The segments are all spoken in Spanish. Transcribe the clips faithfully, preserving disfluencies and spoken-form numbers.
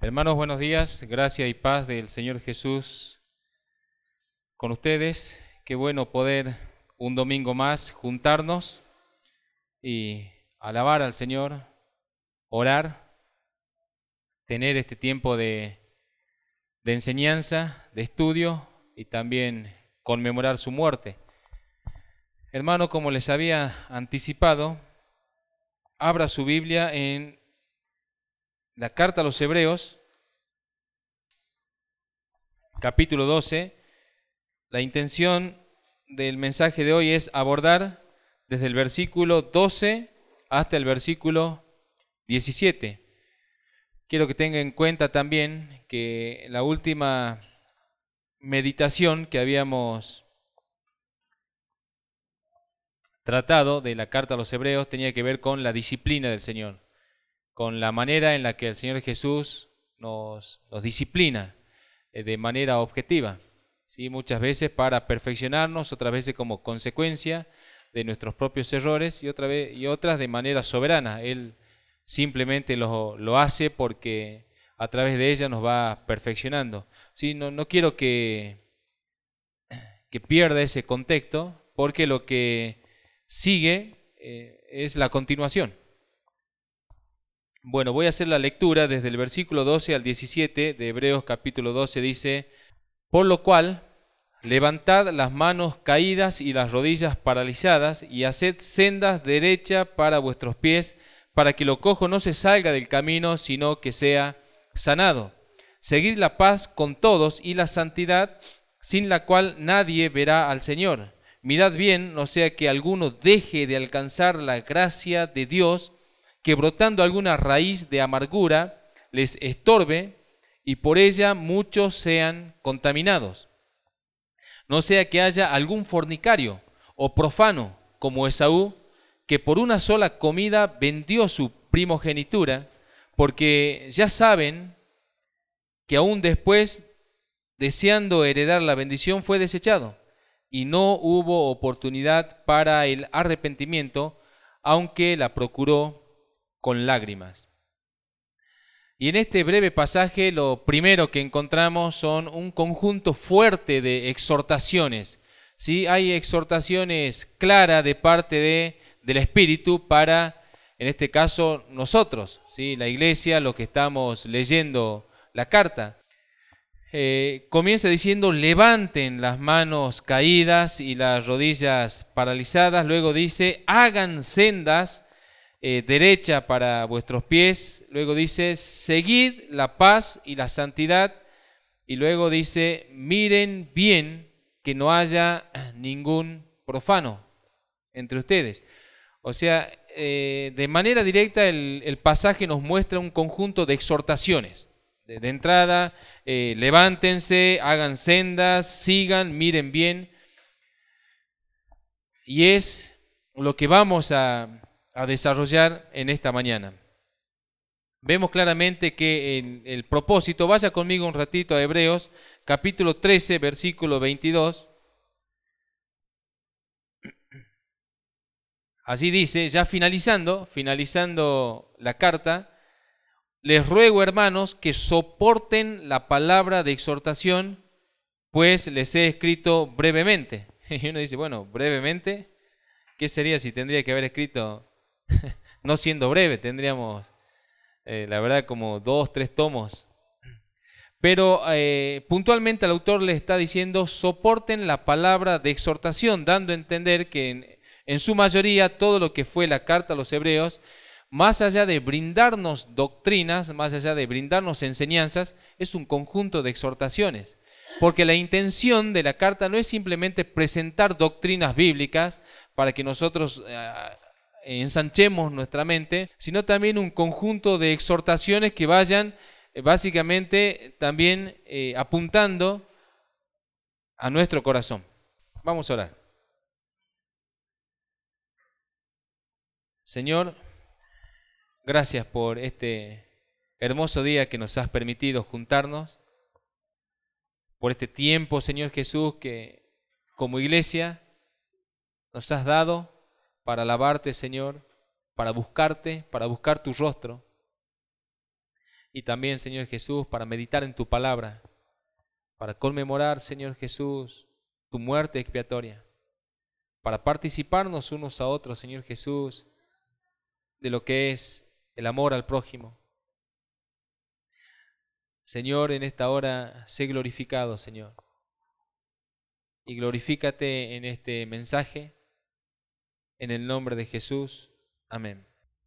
Hermanos, buenos días. Gracia y paz del Señor Jesús con ustedes. Qué bueno poder un domingo más juntarnos y alabar al Señor, orar, tener este tiempo de, de enseñanza, de estudio y también conmemorar su muerte. Hermano, como les había anticipado, abra su Biblia en la carta a los Hebreos, capítulo doce. La intención del mensaje de hoy es abordar desde el versículo doce hasta el versículo diecisiete. Quiero que tengan en cuenta también que la última meditación que habíamos tratado de la carta a los Hebreos tenía que ver con la disciplina del Señor, con la manera en la que el Señor Jesús nos, nos disciplina eh, de manera objetiva, ¿sí? Muchas veces para perfeccionarnos, otras veces como consecuencia de nuestros propios errores y, otra vez, y otras de manera soberana. Él simplemente lo, lo hace porque a través de ella nos va perfeccionando. ¿Sí? No, no quiero que, que pierda ese contexto, porque lo que sigue eh, es la continuación. Bueno, voy a hacer la lectura desde el versículo doce al diecisiete de Hebreos capítulo doce. Dice: por lo cual, levantad las manos caídas y las rodillas paralizadas, y haced sendas derechas para vuestros pies, para que lo cojo no se salga del camino, sino que sea sanado. Seguid la paz con todos y la santidad, sin la cual nadie verá al Señor. Mirad bien, no sea que alguno deje de alcanzar la gracia de Dios, que brotando alguna raíz de amargura les estorbe, y por ella muchos sean contaminados. No sea que haya algún fornicario o profano como Esaú, que por una sola comida vendió su primogenitura, porque ya saben que aún después, deseando heredar la bendición, fue desechado, y no hubo oportunidad para el arrepentimiento, aunque la procuró con lágrimas. Y en este breve pasaje lo primero que encontramos son un conjunto fuerte de exhortaciones, ¿sí? Hay exhortaciones claras de parte de, del Espíritu para, en este caso, nosotros, ¿sí? La iglesia, los que estamos leyendo la carta. Eh, comienza diciendo: levanten las manos caídas y las rodillas paralizadas. Luego dice: hagan sendas Eh, derecha para vuestros pies. Luego dice: seguid la paz y la santidad. Y luego dice: miren bien que no haya ningún profano entre ustedes. O sea, eh, de manera directa el, el pasaje nos muestra un conjunto de exhortaciones. De, de entrada, eh, levántense, hagan sendas, sigan, miren bien. Y es lo que vamos a a desarrollar en esta mañana. Vemos claramente que el, el propósito, vaya conmigo un ratito a Hebreos, capítulo trece, versículo veintidós. Así dice, ya finalizando, finalizando la carta: les ruego, hermanos, que soporten la palabra de exhortación, pues les he escrito brevemente. Y uno dice, bueno, brevemente, ¿qué sería si tendría que haber escrito no siendo breve? Tendríamos, eh, la verdad, como dos, tres tomos. Pero eh, puntualmente el autor le está diciendo: soporten la palabra de exhortación, dando a entender que en, en su mayoría todo lo que fue la carta a los Hebreos, más allá de brindarnos doctrinas, más allá de brindarnos enseñanzas, es un conjunto de exhortaciones. Porque la intención de la carta no es simplemente presentar doctrinas bíblicas para que nosotros eh, ensanchemos nuestra mente, sino también un conjunto de exhortaciones que vayan eh, básicamente también eh, apuntando a nuestro corazón. Vamos a orar. Señor, gracias por este hermoso día que nos has permitido juntarnos, por este tiempo, Señor Jesús, que como iglesia nos has dado para alabarte, Señor, para buscarte, para buscar tu rostro. Y también, Señor Jesús, para meditar en tu palabra, para conmemorar, Señor Jesús, tu muerte expiatoria, para participarnos unos a otros, Señor Jesús, de lo que es el amor al prójimo. Señor, en esta hora, sé glorificado, Señor. Y glorifícate en este mensaje, en el nombre de Jesús. Amén.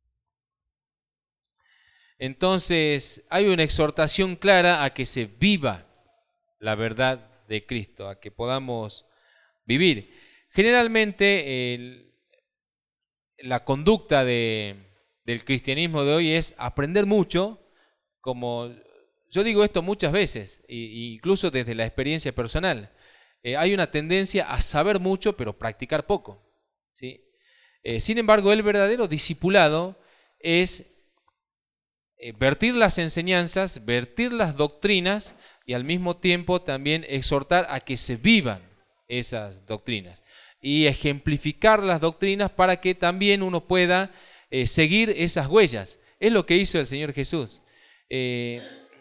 Entonces, hay una exhortación clara a que se viva la verdad de Cristo, a que podamos vivir. Generalmente, el, la conducta de, del cristianismo de hoy es aprender mucho, como yo digo esto muchas veces, e incluso desde la experiencia personal. Eh, hay una tendencia a saber mucho, pero practicar poco, ¿sí? Eh, sin embargo, el verdadero discipulado es eh, vertir las enseñanzas, vertir las doctrinas y al mismo tiempo también exhortar a que se vivan esas doctrinas y ejemplificar las doctrinas para que también uno pueda eh, seguir esas huellas. Es lo que hizo el Señor Jesús. Eh,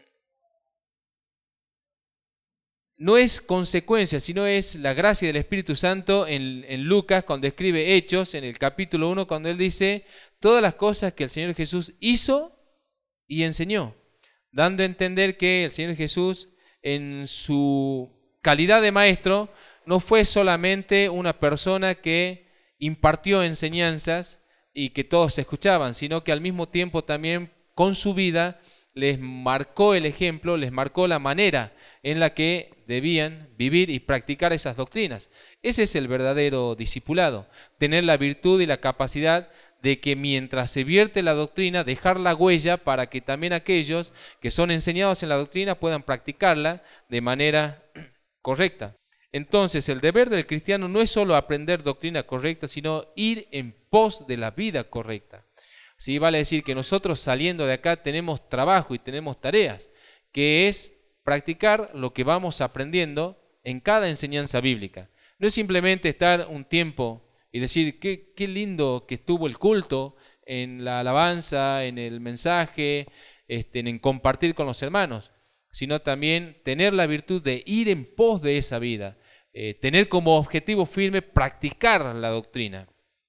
No es consecuencia, sino es la gracia del Espíritu Santo en, en Lucas, cuando escribe Hechos, en el capítulo uno, cuando él dice todas las cosas que el Señor Jesús hizo y enseñó, dando a entender que el Señor Jesús, en su calidad de maestro, no fue solamente una persona que impartió enseñanzas y que todos escuchaban, sino que al mismo tiempo también con su vida les marcó el ejemplo, les marcó la manera en la que debían vivir y practicar esas doctrinas. Ese es el verdadero discipulado, tener la virtud y la capacidad de que mientras se vierte la doctrina, dejar la huella para que también aquellos que son enseñados en la doctrina puedan practicarla de manera correcta. Entonces, el deber del cristiano no es solo aprender doctrina correcta, sino ir en pos de la vida correcta. Sí, vale decir que nosotros saliendo de acá tenemos trabajo y tenemos tareas, que es practicar lo que vamos aprendiendo en cada enseñanza bíblica. No es simplemente estar un tiempo y decir qué, qué lindo que estuvo el culto, en la alabanza, en el mensaje, este, en compartir con los hermanos, sino también tener la virtud de ir en pos de esa vida, eh, tener como objetivo firme practicar la doctrina.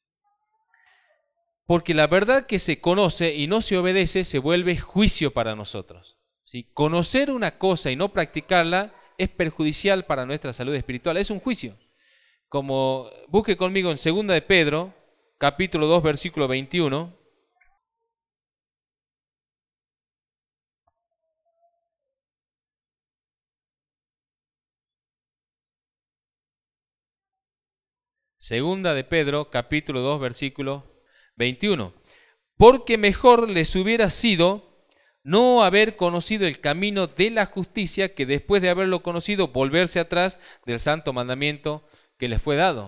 Porque la verdad que se conoce y no se obedece se vuelve juicio para nosotros. ¿Sí? Conocer una cosa y no practicarla es perjudicial para nuestra salud espiritual, es un juicio. Como busque conmigo en segunda de Pedro, capítulo dos, versículo veintiuno. Segunda de Pedro, capítulo dos, versículo veintiuno. Porque mejor les hubiera sido no haber conocido el camino de la justicia que después de haberlo conocido volverse atrás del santo mandamiento que les fue dado.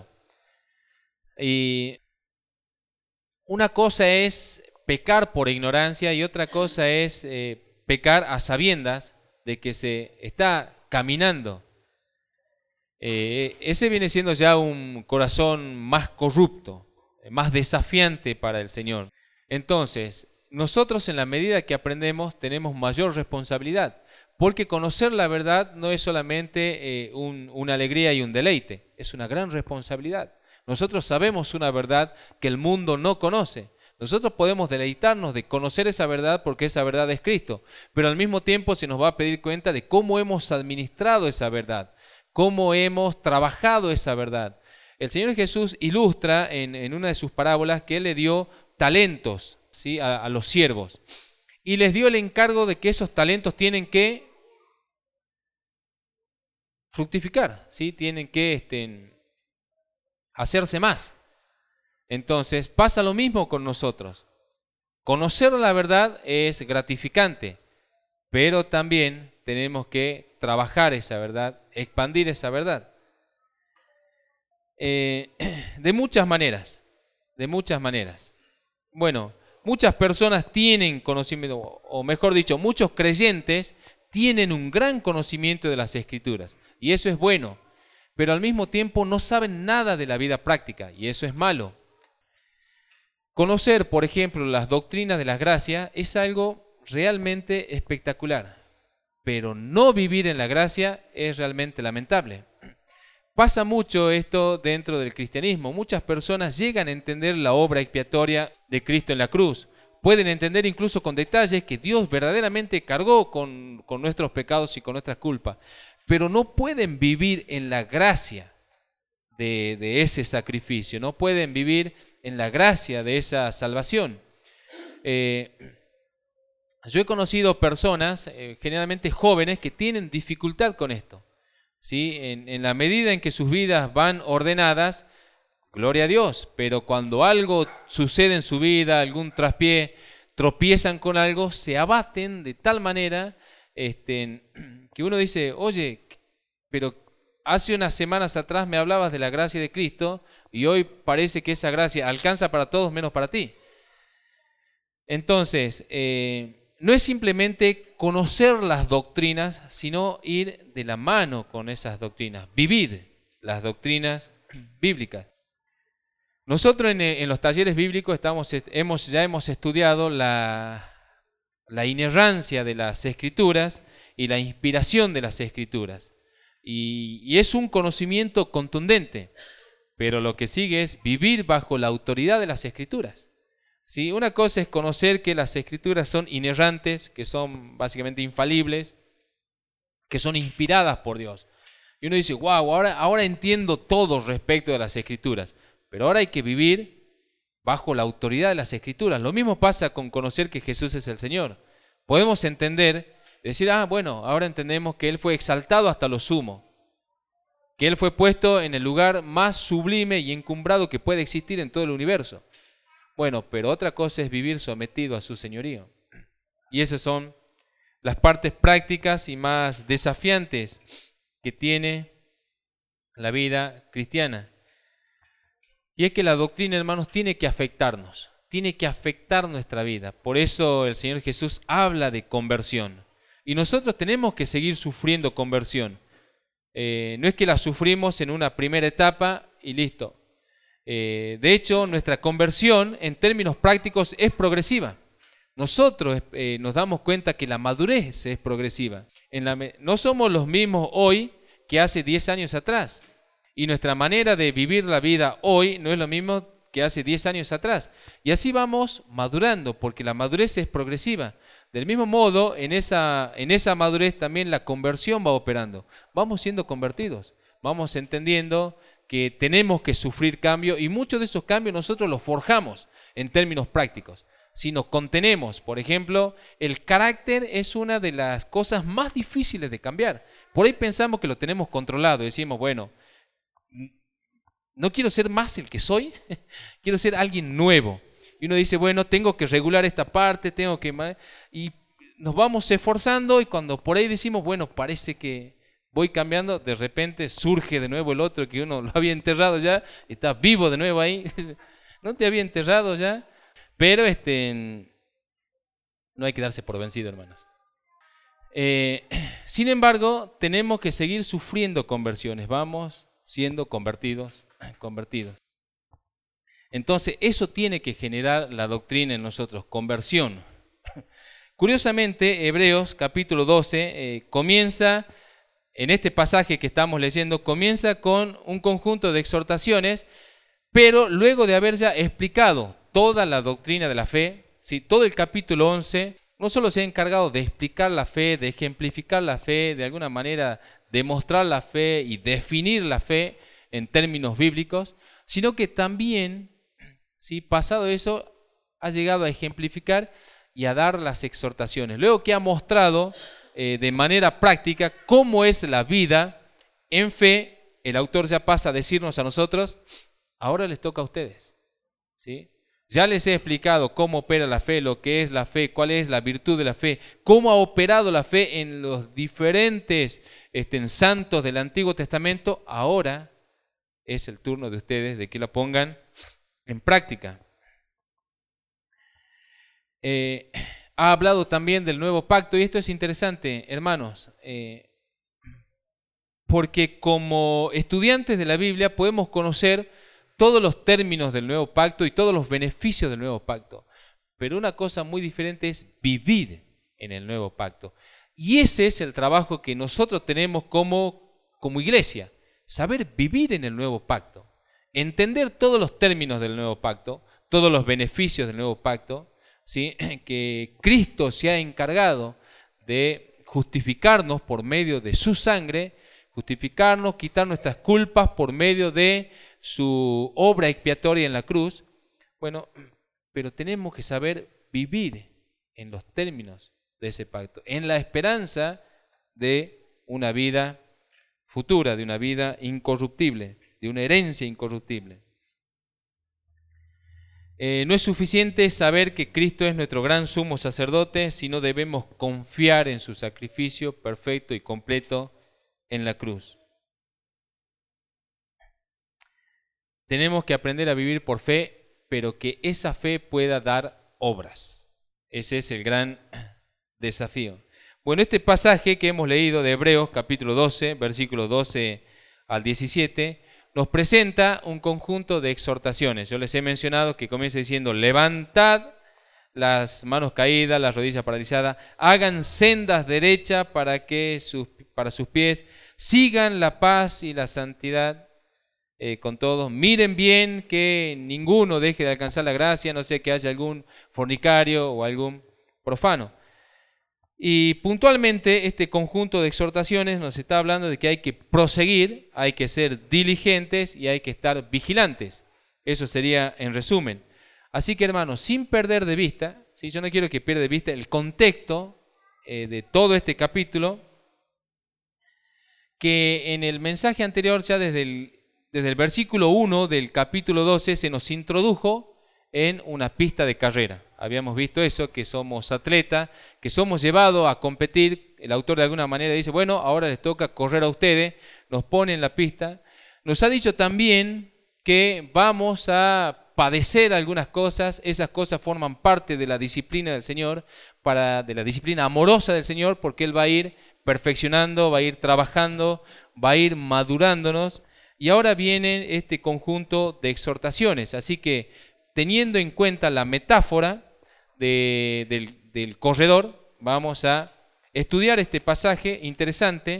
Y una cosa es pecar por ignorancia y otra cosa es eh, pecar a sabiendas de que se está caminando. Eh, ese viene siendo ya un corazón más corrupto, más desafiante para el Señor. Entonces, nosotros en la medida que aprendemos tenemos mayor responsabilidad, porque conocer la verdad no es solamente eh, un, una alegría y un deleite, es una gran responsabilidad. Nosotros sabemos una verdad que el mundo no conoce. Nosotros podemos deleitarnos de conocer esa verdad porque esa verdad es Cristo, pero al mismo tiempo se nos va a pedir cuenta de cómo hemos administrado esa verdad, cómo hemos trabajado esa verdad. El Señor Jesús ilustra en, en una de sus parábolas que Él le dio talentos, ¿sí? a, a los siervos y les dio el encargo de que esos talentos tienen que fructificar, ¿sí? tienen que este, hacerse más. Entonces pasa lo mismo con nosotros. Conocer la verdad es gratificante, pero también tenemos que trabajar esa verdad, expandir esa verdad. Eh, de muchas maneras, de muchas maneras. Bueno, muchas personas tienen conocimiento, o mejor dicho, muchos creyentes tienen un gran conocimiento de las Escrituras, y eso es bueno, pero al mismo tiempo no saben nada de la vida práctica, y eso es malo. Conocer, por ejemplo, las doctrinas de las gracias es algo realmente espectacular, pero no vivir en la gracia es realmente lamentable. Pasa mucho esto dentro del cristianismo. Muchas personas llegan a entender la obra expiatoria de Cristo en la cruz. Pueden entender incluso con detalles que Dios verdaderamente cargó con, con nuestros pecados y con nuestras culpas, pero no pueden vivir en la gracia de, de ese sacrificio, no pueden vivir en la gracia de esa salvación. Eh, yo he conocido personas, eh, generalmente jóvenes, que tienen dificultad con esto. ¿Sí? En, en la medida en que sus vidas van ordenadas, gloria a Dios, pero cuando algo sucede en su vida, algún traspié, tropiezan con algo, se abaten de tal manera este, que uno dice, oye, pero hace unas semanas atrás me hablabas de la gracia de Cristo y hoy parece que esa gracia alcanza para todos menos para ti. Entonces, eh, no es simplemente conocer las doctrinas, sino ir de la mano con esas doctrinas, vivir las doctrinas bíblicas. Nosotros en, en los talleres bíblicos estamos, hemos, ya hemos estudiado la, la inerrancia de las Escrituras y la inspiración de las Escrituras. Y, y es un conocimiento contundente, pero lo que sigue es vivir bajo la autoridad de las Escrituras. ¿Sí? Una cosa es conocer que las Escrituras son inerrantes, que son básicamente infalibles, que son inspiradas por Dios. Y uno dice, wow, ahora, ahora entiendo todo respecto de las Escrituras. Pero ahora hay que vivir bajo la autoridad de las Escrituras. Lo mismo pasa con conocer que Jesús es el Señor. Podemos entender, decir, ah, bueno, ahora entendemos que Él fue exaltado hasta lo sumo, que Él fue puesto en el lugar más sublime y encumbrado que puede existir en todo el universo. Bueno, pero otra cosa es vivir sometido a su señorío. Y esas son las partes prácticas y más desafiantes que tiene la vida cristiana. Y es que la doctrina, hermanos, tiene que afectarnos, tiene que afectar nuestra vida. Por eso el Señor Jesús habla de conversión. Y nosotros tenemos que seguir sufriendo conversión. Eh, no es que la sufrimos en una primera etapa y listo. Eh, de hecho, nuestra conversión en términos prácticos es progresiva. Nosotros eh, nos damos cuenta que la madurez es progresiva. En la, no somos los mismos hoy que hace diez años atrás. Y nuestra manera de vivir la vida hoy no es lo mismo que hace diez años atrás. Y así vamos madurando, porque la madurez es progresiva. Del mismo modo, en esa, en esa madurez también la conversión va operando. Vamos siendo convertidos, vamos entendiendo que tenemos que sufrir cambio y muchos de esos cambios nosotros los forjamos en términos prácticos. Si nos contenemos, por ejemplo, el carácter es una de las cosas más difíciles de cambiar. Por ahí pensamos que lo tenemos controlado y decimos, bueno, no quiero ser más el que soy, quiero ser alguien nuevo. Y uno dice, bueno, tengo que regular esta parte, tengo que... Y nos vamos esforzando y cuando por ahí decimos, bueno, parece que voy cambiando, de repente surge de nuevo el otro que uno lo había enterrado ya, y está vivo de nuevo ahí. No te había enterrado ya, pero este, no hay que darse por vencido, hermanos. Eh, sin embargo, tenemos que seguir sufriendo conversiones, vamos siendo convertidos, convertidos. Entonces, eso tiene que generar la doctrina en nosotros, conversión. Curiosamente, Hebreos capítulo doce eh, comienza, en este pasaje que estamos leyendo, comienza con un conjunto de exhortaciones, pero luego de haber ya explicado toda la doctrina de la fe, ¿sí? Todo el capítulo once no solo se ha encargado de explicar la fe, de ejemplificar la fe, de alguna manera demostrar la fe y definir la fe en términos bíblicos, sino que también, ¿sí? Pasado eso, ha llegado a ejemplificar y a dar las exhortaciones. Luego que ha mostrado eh, de manera práctica cómo es la vida en fe, el autor ya pasa a decirnos a nosotros, ahora les toca a ustedes, ¿sí? Ya les he explicado cómo opera la fe, lo que es la fe, cuál es la virtud de la fe, cómo ha operado la fe en los diferentes este, santos del Antiguo Testamento. Ahora es el turno de ustedes de que la pongan en práctica. Eh, ha hablado también del nuevo pacto y esto es interesante, hermanos, eh, porque como estudiantes de la Biblia podemos conocer todos los términos del nuevo pacto y todos los beneficios del nuevo pacto. Pero una cosa muy diferente es vivir en el nuevo pacto. Y ese es el trabajo que nosotros tenemos como, como iglesia, saber vivir en el nuevo pacto, entender todos los términos del nuevo pacto, todos los beneficios del nuevo pacto, ¿sí? Que Cristo se ha encargado de justificarnos por medio de su sangre, justificarnos, quitar nuestras culpas por medio de su obra expiatoria en la cruz. Bueno, pero tenemos que saber vivir en los términos de ese pacto, en la esperanza de una vida futura, de una vida incorruptible, de una herencia incorruptible. Eh, no es suficiente saber que Cristo es nuestro gran sumo sacerdote, sino debemos confiar en su sacrificio perfecto y completo en la cruz. Tenemos que aprender a vivir por fe, pero que esa fe pueda dar obras. Ese es el gran desafío. Bueno, este pasaje que hemos leído de Hebreos, capítulo doce, versículos doce al diecisiete, nos presenta un conjunto de exhortaciones. Yo les he mencionado que comienza diciendo: levantad las manos caídas, las rodillas paralizadas, hagan sendas derechas para que sus, para sus pies, sigan la paz y la santidad eh, con todos, miren bien que ninguno deje de alcanzar la gracia, no sea que haya algún fornicario o algún profano. Y puntualmente este conjunto de exhortaciones nos está hablando de que hay que proseguir, hay que ser diligentes y hay que estar vigilantes. Eso sería en resumen. Así que, hermanos, sin perder de vista, ¿sí? Yo no quiero que pierda de vista el contexto eh, de todo este capítulo, que en el mensaje anterior, ya desde el, desde el versículo uno del capítulo doce, se nos introdujo en una pista de carrera. Habíamos visto eso, que somos atletas, que somos llevados a competir. El autor de alguna manera dice: bueno, ahora les toca correr a ustedes, nos pone en la pista. Nos ha dicho también que vamos a padecer algunas cosas, esas cosas forman parte de la disciplina del Señor, para, de la disciplina amorosa del Señor, porque Él va a ir perfeccionando, va a ir trabajando, va a ir madurándonos. Y ahora viene este conjunto de exhortaciones, así que teniendo en cuenta la metáfora de, del, del corredor, vamos a estudiar este pasaje interesante,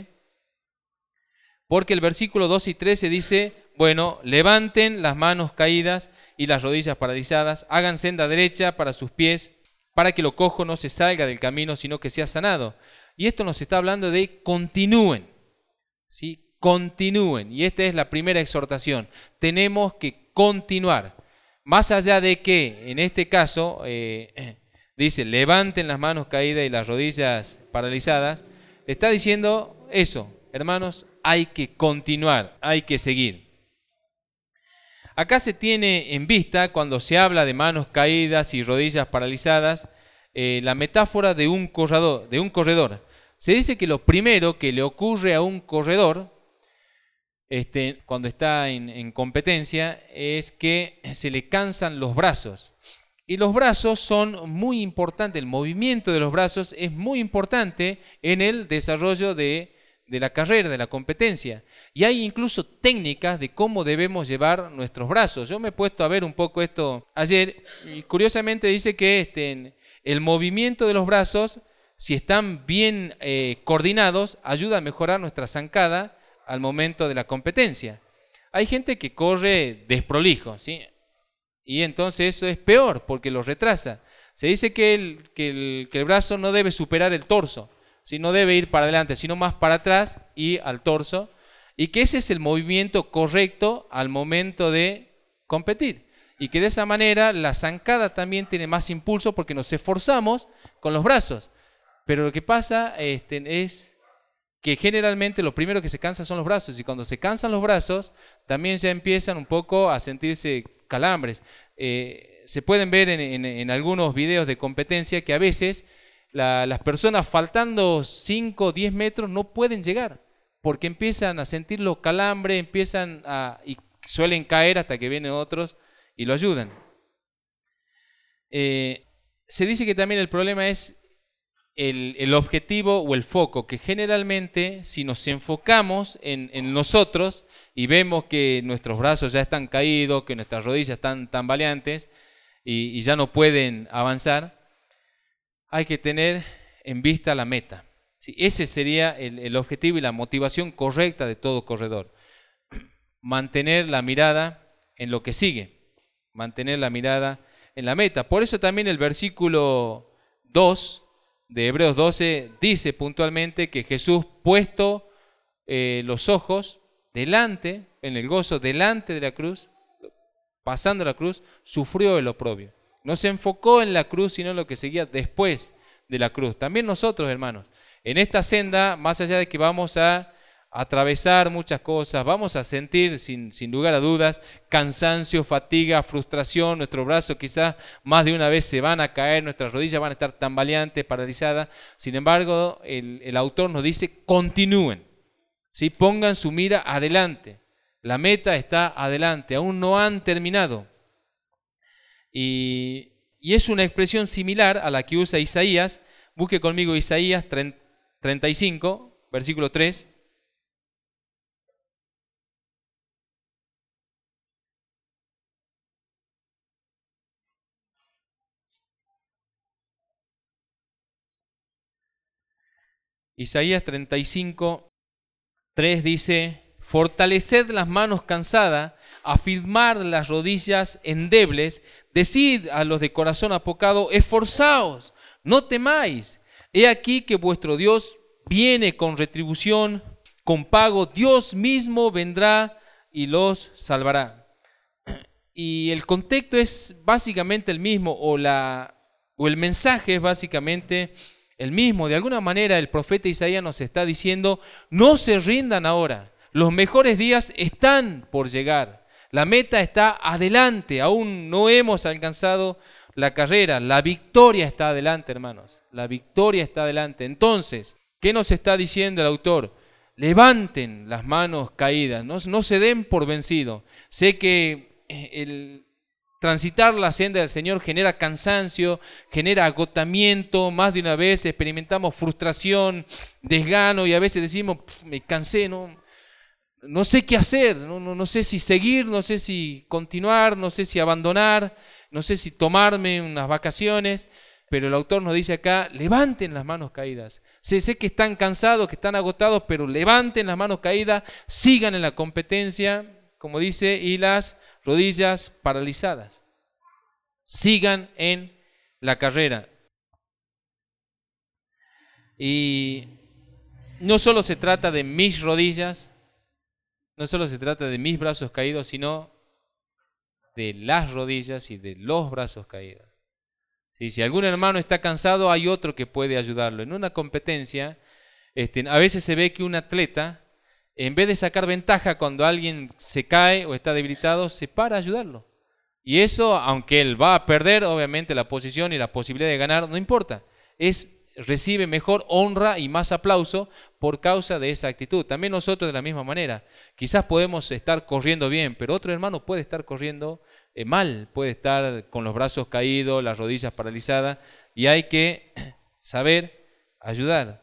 porque el versículo doce y trece dice: bueno, levanten las manos caídas y las rodillas paralizadas, hagan senda derecha para sus pies, para que lo cojo no se salga del camino, sino que sea sanado. Y esto nos está hablando de continúen, ¿sí? Continúen. Y esta es la primera exhortación. Tenemos que continuar. Más allá de que, en este caso, eh, dice, levanten las manos caídas y las rodillas paralizadas, está diciendo eso, hermanos, hay que continuar, hay que seguir. Acá se tiene en vista, cuando se habla de manos caídas y rodillas paralizadas, eh, la metáfora de un corredor, de un corredor. Se dice que lo primero que le ocurre a un corredor, Este, cuando está en, en competencia, es que se le cansan los brazos. Y los brazos son muy importantes, el movimiento de los brazos es muy importante en el desarrollo de, de la carrera, de la competencia. Y hay incluso técnicas de cómo debemos llevar nuestros brazos. Yo me he puesto a ver un poco esto ayer y curiosamente dice que este, el movimiento de los brazos, si están bien eh, coordinados, ayuda a mejorar nuestra zancada al momento de la competencia. Hay gente que corre desprolijo, ¿sí? Y entonces eso es peor porque lo retrasa. Se dice que el, que el, que el brazo no debe superar el torso, ¿sí? No debe ir para adelante, sino más para atrás y al torso, y que ese es el movimiento correcto al momento de competir. Y que de esa manera la zancada también tiene más impulso porque nos esforzamos con los brazos. Pero lo que pasa este, es que generalmente lo primero que se cansa son los brazos, y cuando se cansan los brazos también ya empiezan un poco a sentirse calambres. Eh, se pueden ver en, en, en algunos videos de competencia que a veces la, las personas faltando cinco o diez metros no pueden llegar, porque empiezan a sentir los calambres, empiezan a, y suelen caer hasta que vienen otros y lo ayudan. Eh, se dice que también el problema es El, el objetivo o el foco, que generalmente si nos enfocamos en, en nosotros y vemos que nuestros brazos ya están caídos, que nuestras rodillas están tambaleantes y, y ya no pueden avanzar, hay que tener en vista a la meta. ¿Sí? Ese sería el, el objetivo y la motivación correcta de todo corredor. Mantener la mirada en lo que sigue, mantener la mirada en la meta. Por eso también el versículo dos de Hebreos doce dice puntualmente que Jesús, puesto eh, los ojos delante, en el gozo delante de la cruz, pasando la cruz, sufrió el oprobio. No se enfocó en la cruz, sino en lo que seguía después de la cruz. También nosotros, hermanos, en esta senda, más allá de que vamos a atravesar muchas cosas, vamos a sentir sin, sin lugar a dudas cansancio, fatiga, frustración, nuestros brazos quizás más de una vez se van a caer, nuestras rodillas van a estar tambaleantes, paralizadas. Sin embargo, el, el autor nos dice: continúen, ¿sí? Pongan su mira adelante, la meta está adelante, aún no han terminado. Y, y es una expresión similar a la que usa Isaías. Busque conmigo Isaías treinta y cinco, versículo tres. Isaías treinta y cinco, tres dice: fortaleced las manos cansadas, afirmad las rodillas endebles, decid a los de corazón apocado: esforzaos, no temáis. He aquí que vuestro Dios viene con retribución, con pago, Dios mismo vendrá y los salvará. Y el contexto es básicamente el mismo, o, la, o el mensaje es básicamente el mismo. De alguna manera el profeta Isaías nos está diciendo: no se rindan ahora, los mejores días están por llegar, la meta está adelante, aún no hemos alcanzado la carrera, la victoria está adelante, hermanos, la victoria está adelante. Entonces, ¿qué nos está diciendo el autor? Levanten las manos caídas, no, no se den por vencidos. Sé que el transitar la senda del Señor genera cansancio, genera agotamiento. Más de una vez experimentamos frustración, desgano, y a veces decimos: me cansé, no, no sé qué hacer, no, no, no sé si seguir, no sé si continuar, no sé si abandonar, no sé si tomarme unas vacaciones. Pero el autor nos dice acá: levanten las manos caídas. Sé, sé que están cansados, que están agotados, pero levanten las manos caídas, sigan en la competencia, como dice, y las rodillas paralizadas. Sigan en la carrera. Y no solo se trata de mis rodillas, no solo se trata de mis brazos caídos, sino de las rodillas y de los brazos caídos. Sí, si algún hermano está cansado, hay otro que puede ayudarlo. En una competencia, este, a veces se ve que un atleta, en vez de sacar ventaja cuando alguien se cae o está debilitado, se para a ayudarlo. Y eso, aunque él va a perder, obviamente, la posición y la posibilidad de ganar, no importa. Es, recibe mejor honra y más aplauso por causa de esa actitud. También nosotros de la misma manera. Quizás podemos estar corriendo bien, pero otro hermano puede estar corriendo eh, mal, puede estar con los brazos caídos, las rodillas paralizadas, y hay que saber ayudar.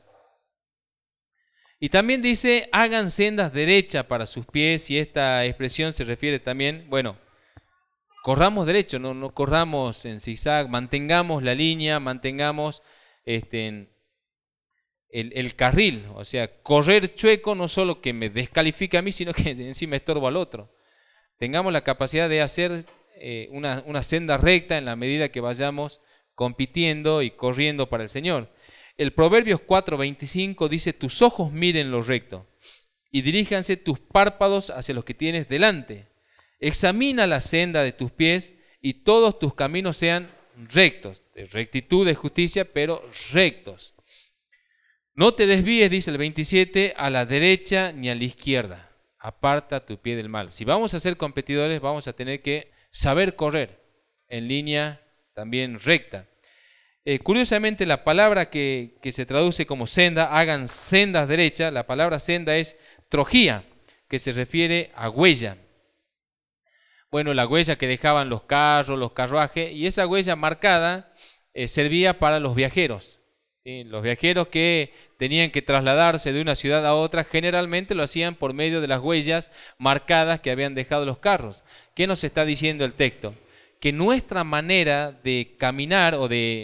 Y también dice: hagan sendas derechas para sus pies, y esta expresión se refiere también, bueno, corramos derecho, no, no corramos en zigzag, mantengamos la línea, mantengamos este, el, el carril. O sea, correr chueco no solo que me descalifica a mí, sino que encima estorbo al otro. Tengamos la capacidad de hacer eh, una, una senda recta en la medida que vayamos compitiendo y corriendo para el Señor. El Proverbios cuatro veinticinco dice: tus ojos miren lo recto y diríjanse tus párpados hacia los que tienes delante. Examina la senda de tus pies y todos tus caminos sean rectos, de rectitud, de justicia, pero rectos. No te desvíes, dice el veintisiete, a la derecha ni a la izquierda. Aparta tu pie del mal. Si vamos a ser competidores, vamos a tener que saber correr en línea también recta. Eh, curiosamente, la palabra que, que se traduce como senda, hagan sendas derechas, la palabra senda es trojía, que se refiere a huella. Bueno, la huella que dejaban los carros, los carruajes, y esa huella marcada eh, servía para los viajeros. ¿Sí? Los viajeros que tenían que trasladarse de una ciudad a otra, generalmente lo hacían por medio de las huellas marcadas que habían dejado los carros. ¿Qué nos está diciendo el texto? Que nuestra manera de caminar o de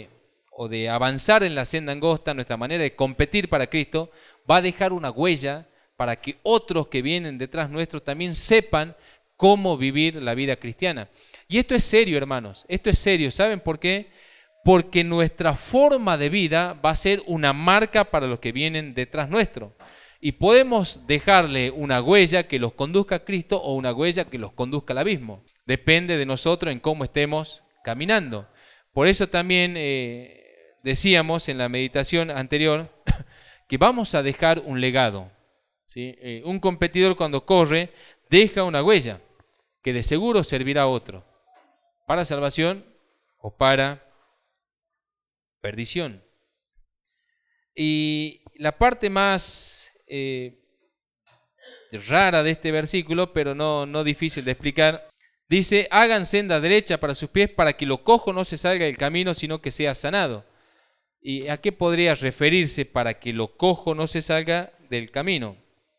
o de avanzar en la senda angosta, nuestra manera de competir para Cristo, va a dejar una huella para que otros que vienen detrás nuestros también sepan cómo vivir la vida cristiana. Y esto es serio, hermanos, esto es serio. ¿Saben por qué? Porque nuestra forma de vida va a ser una marca para los que vienen detrás nuestro. Y podemos dejarle una huella que los conduzca a Cristo o una huella que los conduzca al abismo. Depende de nosotros en cómo estemos caminando. Por eso también eh, decíamos en la meditación anterior que vamos a dejar un legado, ¿sí? Eh, un competidor cuando corre deja una huella que de seguro servirá a otro, para salvación o para perdición. Y la parte más eh, rara de este versículo, pero no, no difícil de explicar, dice: hagan senda derecha para sus pies, para que lo cojo no se salga del camino, sino que sea sanado. ¿Y a qué podría referirse para que lo cojo no se salga del camino?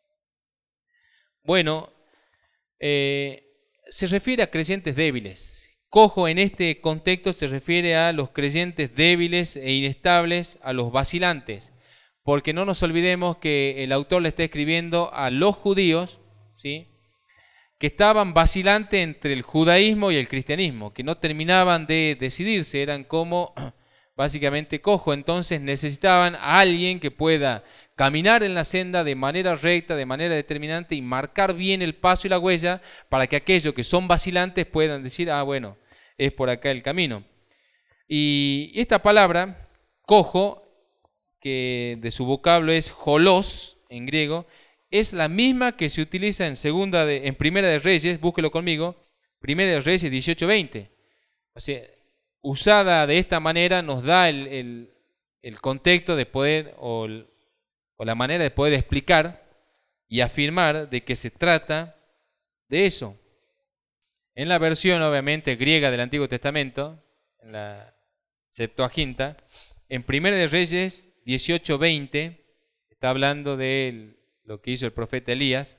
Bueno, eh, se refiere a creyentes débiles. Cojo en este contexto se refiere a los creyentes débiles e inestables, a los vacilantes. Porque no nos olvidemos que el autor le está escribiendo a los judíos, ¿sí?, que estaban vacilantes entre el judaísmo y el cristianismo, que no terminaban de decidirse, eran como básicamente cojo. Entonces necesitaban a alguien que pueda caminar en la senda de manera recta, de manera determinante y marcar bien el paso y la huella para que aquellos que son vacilantes puedan decir: ah, bueno, es por acá el camino. Y esta palabra, cojo, que de su vocablo es holos en griego, es la misma que se utiliza en segunda de, en Primera de Reyes, búsquelo conmigo, Primera de Reyes dieciocho veinte. O sea, usada de esta manera nos da el, el, el contexto de poder, o, el, o la manera de poder explicar y afirmar de que se trata de eso. En la versión, obviamente, griega del Antiguo Testamento, en la Septuaginta, en Primera de Reyes dieciocho veinte, está hablando de lo que hizo el profeta Elías.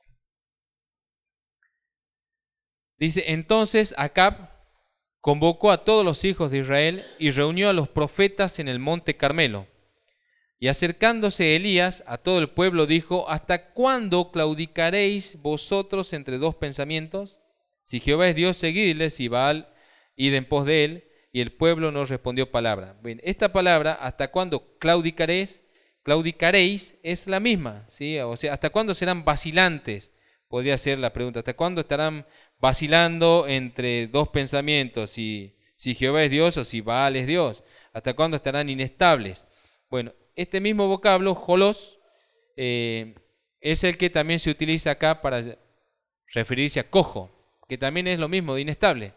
Dice: entonces Acab convocó a todos los hijos de Israel y reunió a los profetas en el monte Carmelo. Y acercándose Elías a todo el pueblo dijo: ¿hasta cuándo claudicaréis vosotros entre dos pensamientos? Si Jehová es Dios, seguidle; si Baal, id en pos de él. Y el pueblo no respondió palabra. Bien, esta palabra, ¿hasta cuándo claudicaréis? Claudicaréis es la misma, ¿sí? O sea, ¿hasta cuándo serán vacilantes? Podría ser la pregunta. ¿Hasta cuándo estarán vacilando entre dos pensamientos? Si, si Jehová es Dios o si Baal es Dios. ¿Hasta cuándo estarán inestables? Bueno, este mismo vocablo, holos, eh, es el que también se utiliza acá para referirse a cojo, que también es lo mismo, de inestable.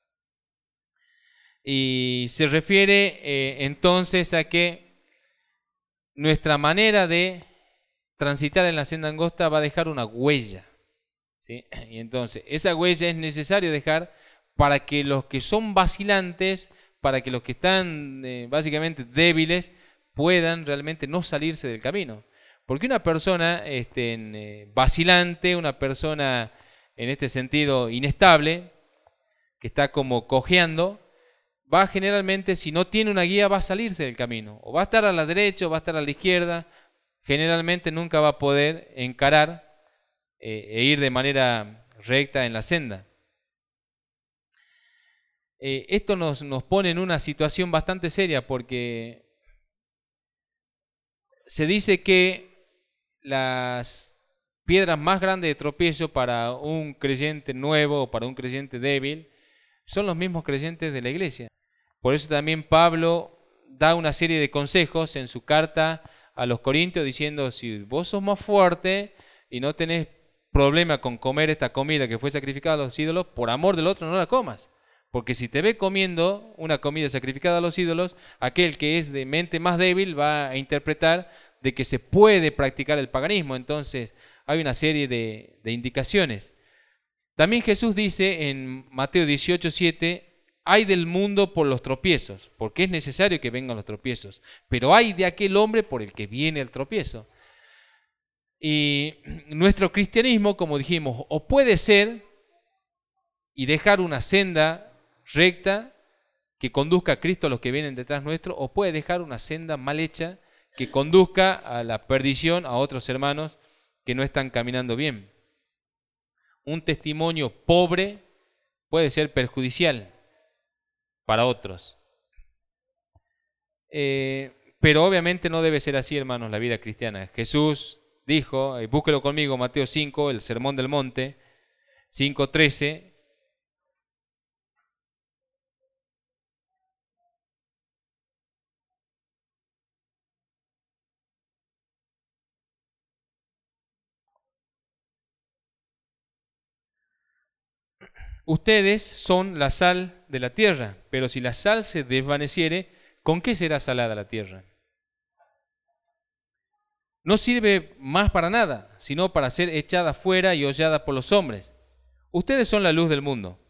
Y se refiere eh, entonces a que nuestra manera de transitar en la senda angosta va a dejar una huella, ¿sí? Y entonces esa huella es necesario dejar para que los que son vacilantes, para que los que están eh, básicamente débiles, puedan realmente no salirse del camino. Porque una persona este, eh, vacilante, una persona en este sentido inestable, que está como cojeando, va generalmente, si no tiene una guía, va a salirse del camino. O va a estar a la derecha o va a estar a la izquierda. Generalmente nunca va a poder encarar eh, e ir de manera recta en la senda. Eh, esto nos, nos pone en una situación bastante seria, porque se dice que las piedras más grandes de tropiezo para un creyente nuevo o para un creyente débil son los mismos creyentes de la iglesia. Por eso también Pablo da una serie de consejos en su carta a los Corintios diciendo: si vos sos más fuerte y no tenés problema con comer esta comida que fue sacrificada a los ídolos, por amor del otro no la comas. Porque si te ve comiendo una comida sacrificada a los ídolos, aquel que es de mente más débil va a interpretar de que se puede practicar el paganismo. Entonces hay una serie de, de indicaciones. También Jesús dice en Mateo dieciocho siete: hay del mundo por los tropiezos, porque es necesario que vengan los tropiezos, pero hay de aquel hombre por el que viene el tropiezo. Y nuestro cristianismo, como dijimos, o puede ser y dejar una senda recta, que conduzca a Cristo a los que vienen detrás nuestro, o puede dejar una senda mal hecha que conduzca a la perdición a otros hermanos que no están caminando bien. Un testimonio pobre puede ser perjudicial para otros. Eh, pero obviamente no debe ser así, hermanos, la vida cristiana. Jesús dijo, eh, búsquelo conmigo, Mateo cinco, el Sermón del Monte, cinco trece. Ustedes son la sal de la tierra, pero si la sal se desvaneciere, ¿con qué será salada la tierra? No sirve más para nada, sino para ser echada fuera y hollada por los hombres. Ustedes son la luz del mundo.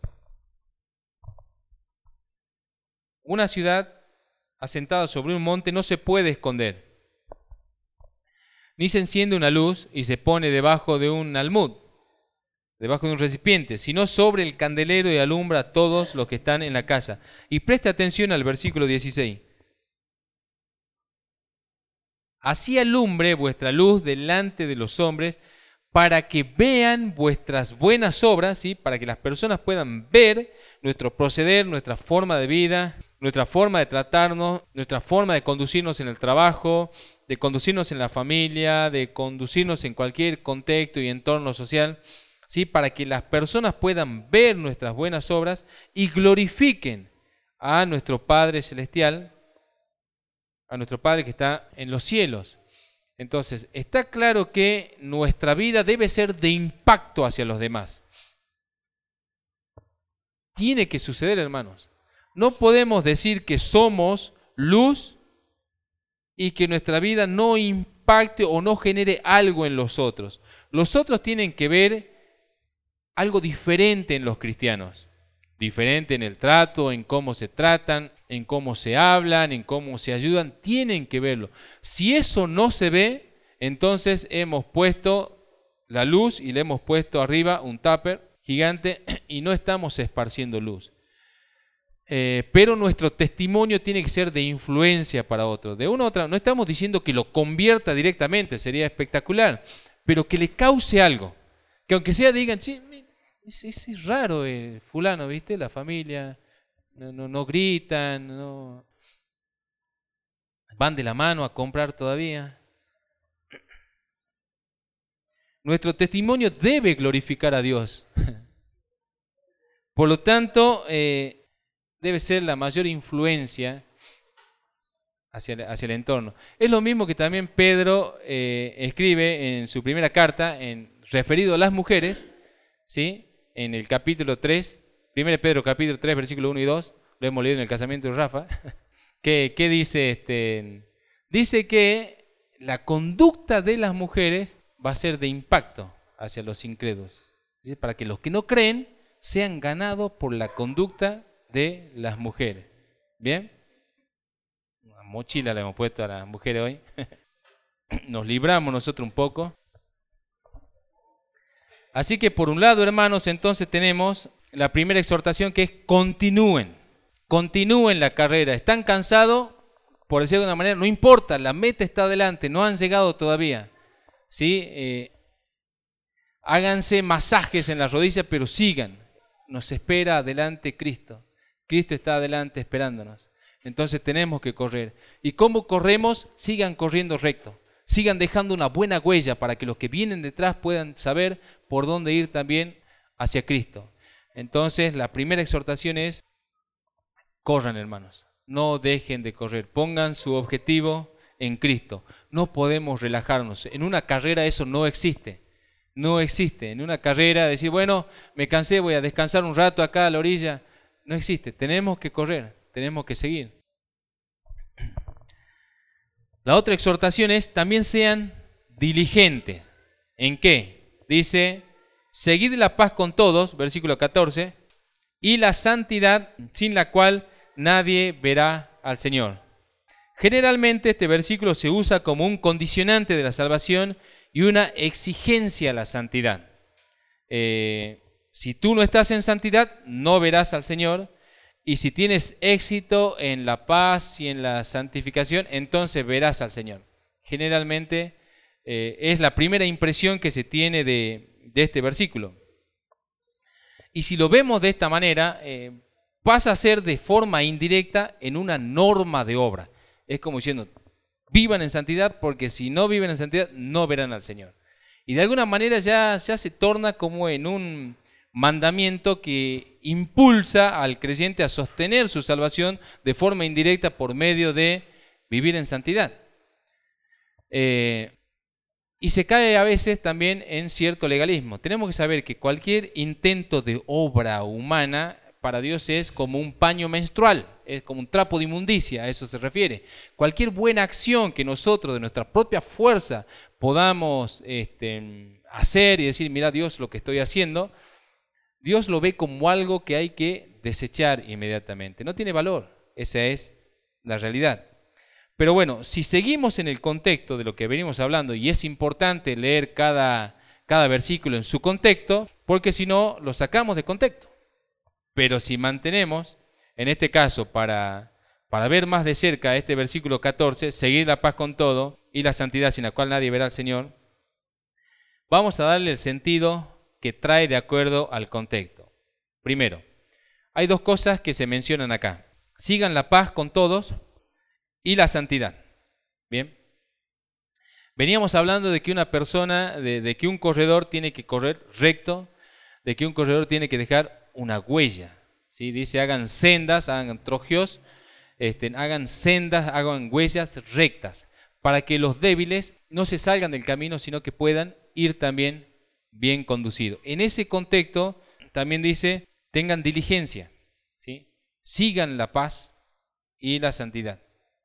Una ciudad asentada sobre un monte no se puede esconder. Ni se enciende una luz y se pone debajo de un almud, debajo de un recipiente, sino sobre el candelero y alumbra a todos los que están en la casa. Y preste atención al versículo dieciséis. Así alumbre vuestra luz delante de los hombres, para que vean vuestras buenas obras, ¿sí? Para que las personas puedan ver nuestro proceder, nuestra forma de vida, nuestra forma de tratarnos, nuestra forma de conducirnos en el trabajo, de conducirnos en la familia, de conducirnos en cualquier contexto y entorno social, ¿sí? Para que las personas puedan ver nuestras buenas obras y glorifiquen a nuestro Padre Celestial, a nuestro Padre que está en los cielos. Entonces, está claro que nuestra vida debe ser de impacto hacia los demás. Tiene que suceder, hermanos. No podemos decir que somos luz y que nuestra vida no impacte o no genere algo en los otros. Los otros tienen que ver algo diferente en los cristianos. Diferente en el trato, en cómo se tratan, en cómo se hablan, en cómo se ayudan. Tienen que verlo. Si eso no se ve, entonces hemos puesto la luz y le hemos puesto arriba un tupper gigante y no estamos esparciendo luz. Eh, pero nuestro testimonio tiene que ser de influencia para otros. De una u otra, no estamos diciendo que lo convierta directamente, sería espectacular, pero que le cause algo. Que aunque sea digan, sí, es, es, es raro el fulano, ¿viste? La familia, no, no, no gritan, no van de la mano a comprar todavía. Nuestro testimonio debe glorificar a Dios. Por lo tanto, eh, debe ser la mayor influencia hacia el, hacia el entorno. Es lo mismo que también Pedro eh, escribe en su primera carta, en, referido a las mujeres, ¿sí? En el capítulo tres, primero Pedro capítulo tres, versículo uno y dos, lo hemos leído en el casamiento de Rafa. ¿Qué, qué dice? Este? Dice que la conducta de las mujeres va a ser de impacto hacia los incrédulos, ¿sí? Para que los que no creen sean ganados por la conducta de las mujeres. ¿Bien? Una mochila le hemos puesto a las mujeres hoy. Nos libramos nosotros un poco. Así que por un lado, hermanos, entonces tenemos la primera exhortación, que es continúen. Continúen la carrera. ¿Están cansados? Por decirlo de una manera, no importa, la meta está adelante, no han llegado todavía. ¿Sí? Eh, háganse masajes en las rodillas, pero sigan. Nos espera adelante Cristo. Cristo está adelante esperándonos. Entonces tenemos que correr. ¿Y cómo corremos? Sigan corriendo recto. Sigan dejando una buena huella para que los que vienen detrás puedan saber por dónde ir también hacia Cristo. Entonces la primera exhortación es: corran, hermanos. No dejen de correr. Pongan su objetivo en Cristo. No podemos relajarnos. En una carrera eso no existe. No existe. En una carrera decir, bueno, me cansé, voy a descansar un rato acá a la orilla. No existe. Tenemos que correr. Tenemos que seguir. La otra exhortación es: también sean diligentes. ¿En qué? Dice: seguid la paz con todos, versículo catorce, y la santidad, sin la cual nadie verá al Señor. Generalmente este versículo se usa como un condicionante de la salvación y una exigencia a la santidad. Eh, si tú no estás en santidad, no verás al Señor. Y si tienes éxito en la paz y en la santificación, entonces verás al Señor. Generalmente eh, es la primera impresión que se tiene de, de este versículo. Y si lo vemos de esta manera, eh, pasa a ser de forma indirecta en una norma de obra. Es como diciendo, vivan en santidad, porque si no viven en santidad, no verán al Señor. Y de alguna manera ya, ya se torna como en un mandamiento que impulsa al creyente a sostener su salvación de forma indirecta por medio de vivir en santidad. Eh, y se cae a veces también en cierto legalismo. Tenemos que saber que cualquier intento de obra humana para Dios es como un paño menstrual, es como un trapo de inmundicia, a eso se refiere. Cualquier buena acción que nosotros de nuestra propia fuerza podamos este, hacer y decir, mira Dios lo que estoy haciendo, Dios lo ve como algo que hay que desechar inmediatamente. No tiene valor, esa es la realidad. Pero bueno, si seguimos en el contexto de lo que venimos hablando, y es importante leer cada, cada versículo en su contexto, porque si no, lo sacamos de contexto. Pero si mantenemos, en este caso, para, para ver más de cerca este versículo catorce, seguir la paz con todo y la santidad sin la cual nadie verá al Señor, vamos a darle el sentido que trae de acuerdo al contexto. Primero, hay dos cosas que se mencionan acá. Sigan la paz con todos y la santidad. Bien. Veníamos hablando de que una persona, de, de que un corredor tiene que correr recto, de que un corredor tiene que dejar una huella. ¿Sí? Dice, hagan sendas, hagan trogios, este, hagan sendas, hagan huellas rectas, para que los débiles no se salgan del camino, sino que puedan ir también bien conducido. En ese contexto también dice, tengan diligencia, ¿sí? Sigan la paz y la santidad.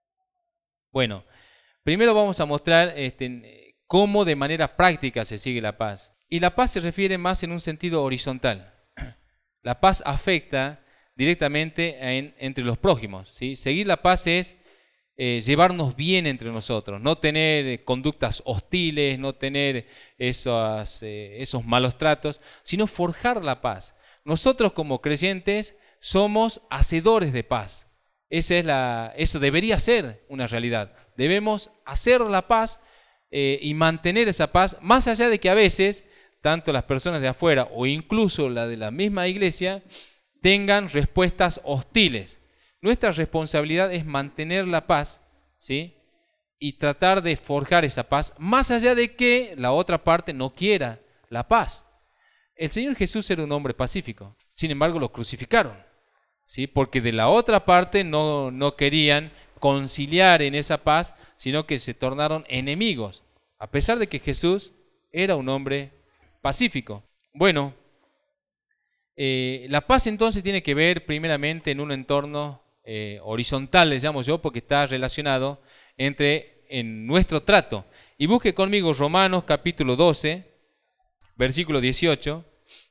Bueno, primero vamos a mostrar este, cómo de manera práctica se sigue la paz. Y la paz se refiere más en un sentido horizontal. La paz afecta directamente en, entre los prójimos, ¿sí? Seguir la paz es Eh, llevarnos bien entre nosotros, no tener conductas hostiles, no tener esos, eh, esos malos tratos, sino forjar la paz. Nosotros como creyentes somos hacedores de paz. Esa es la, eso debería ser una realidad. Debemos hacer la paz eh, y mantener esa paz, más allá de que a veces, tanto las personas de afuera o incluso la de la misma iglesia, tengan respuestas hostiles. Nuestra responsabilidad es mantener la paz, ¿sí? Y tratar de forjar esa paz, más allá de que la otra parte no quiera la paz. El Señor Jesús era un hombre pacífico, sin embargo lo crucificaron, ¿sí? Porque de la otra parte no, no querían conciliar en esa paz, sino que se tornaron enemigos, a pesar de que Jesús era un hombre pacífico. Bueno, eh, la paz entonces tiene que ver primeramente en un entorno Eh, horizontal, les llamo yo, porque está relacionado entre en nuestro trato. Y busque conmigo Romanos capítulo doce, versículo dieciocho.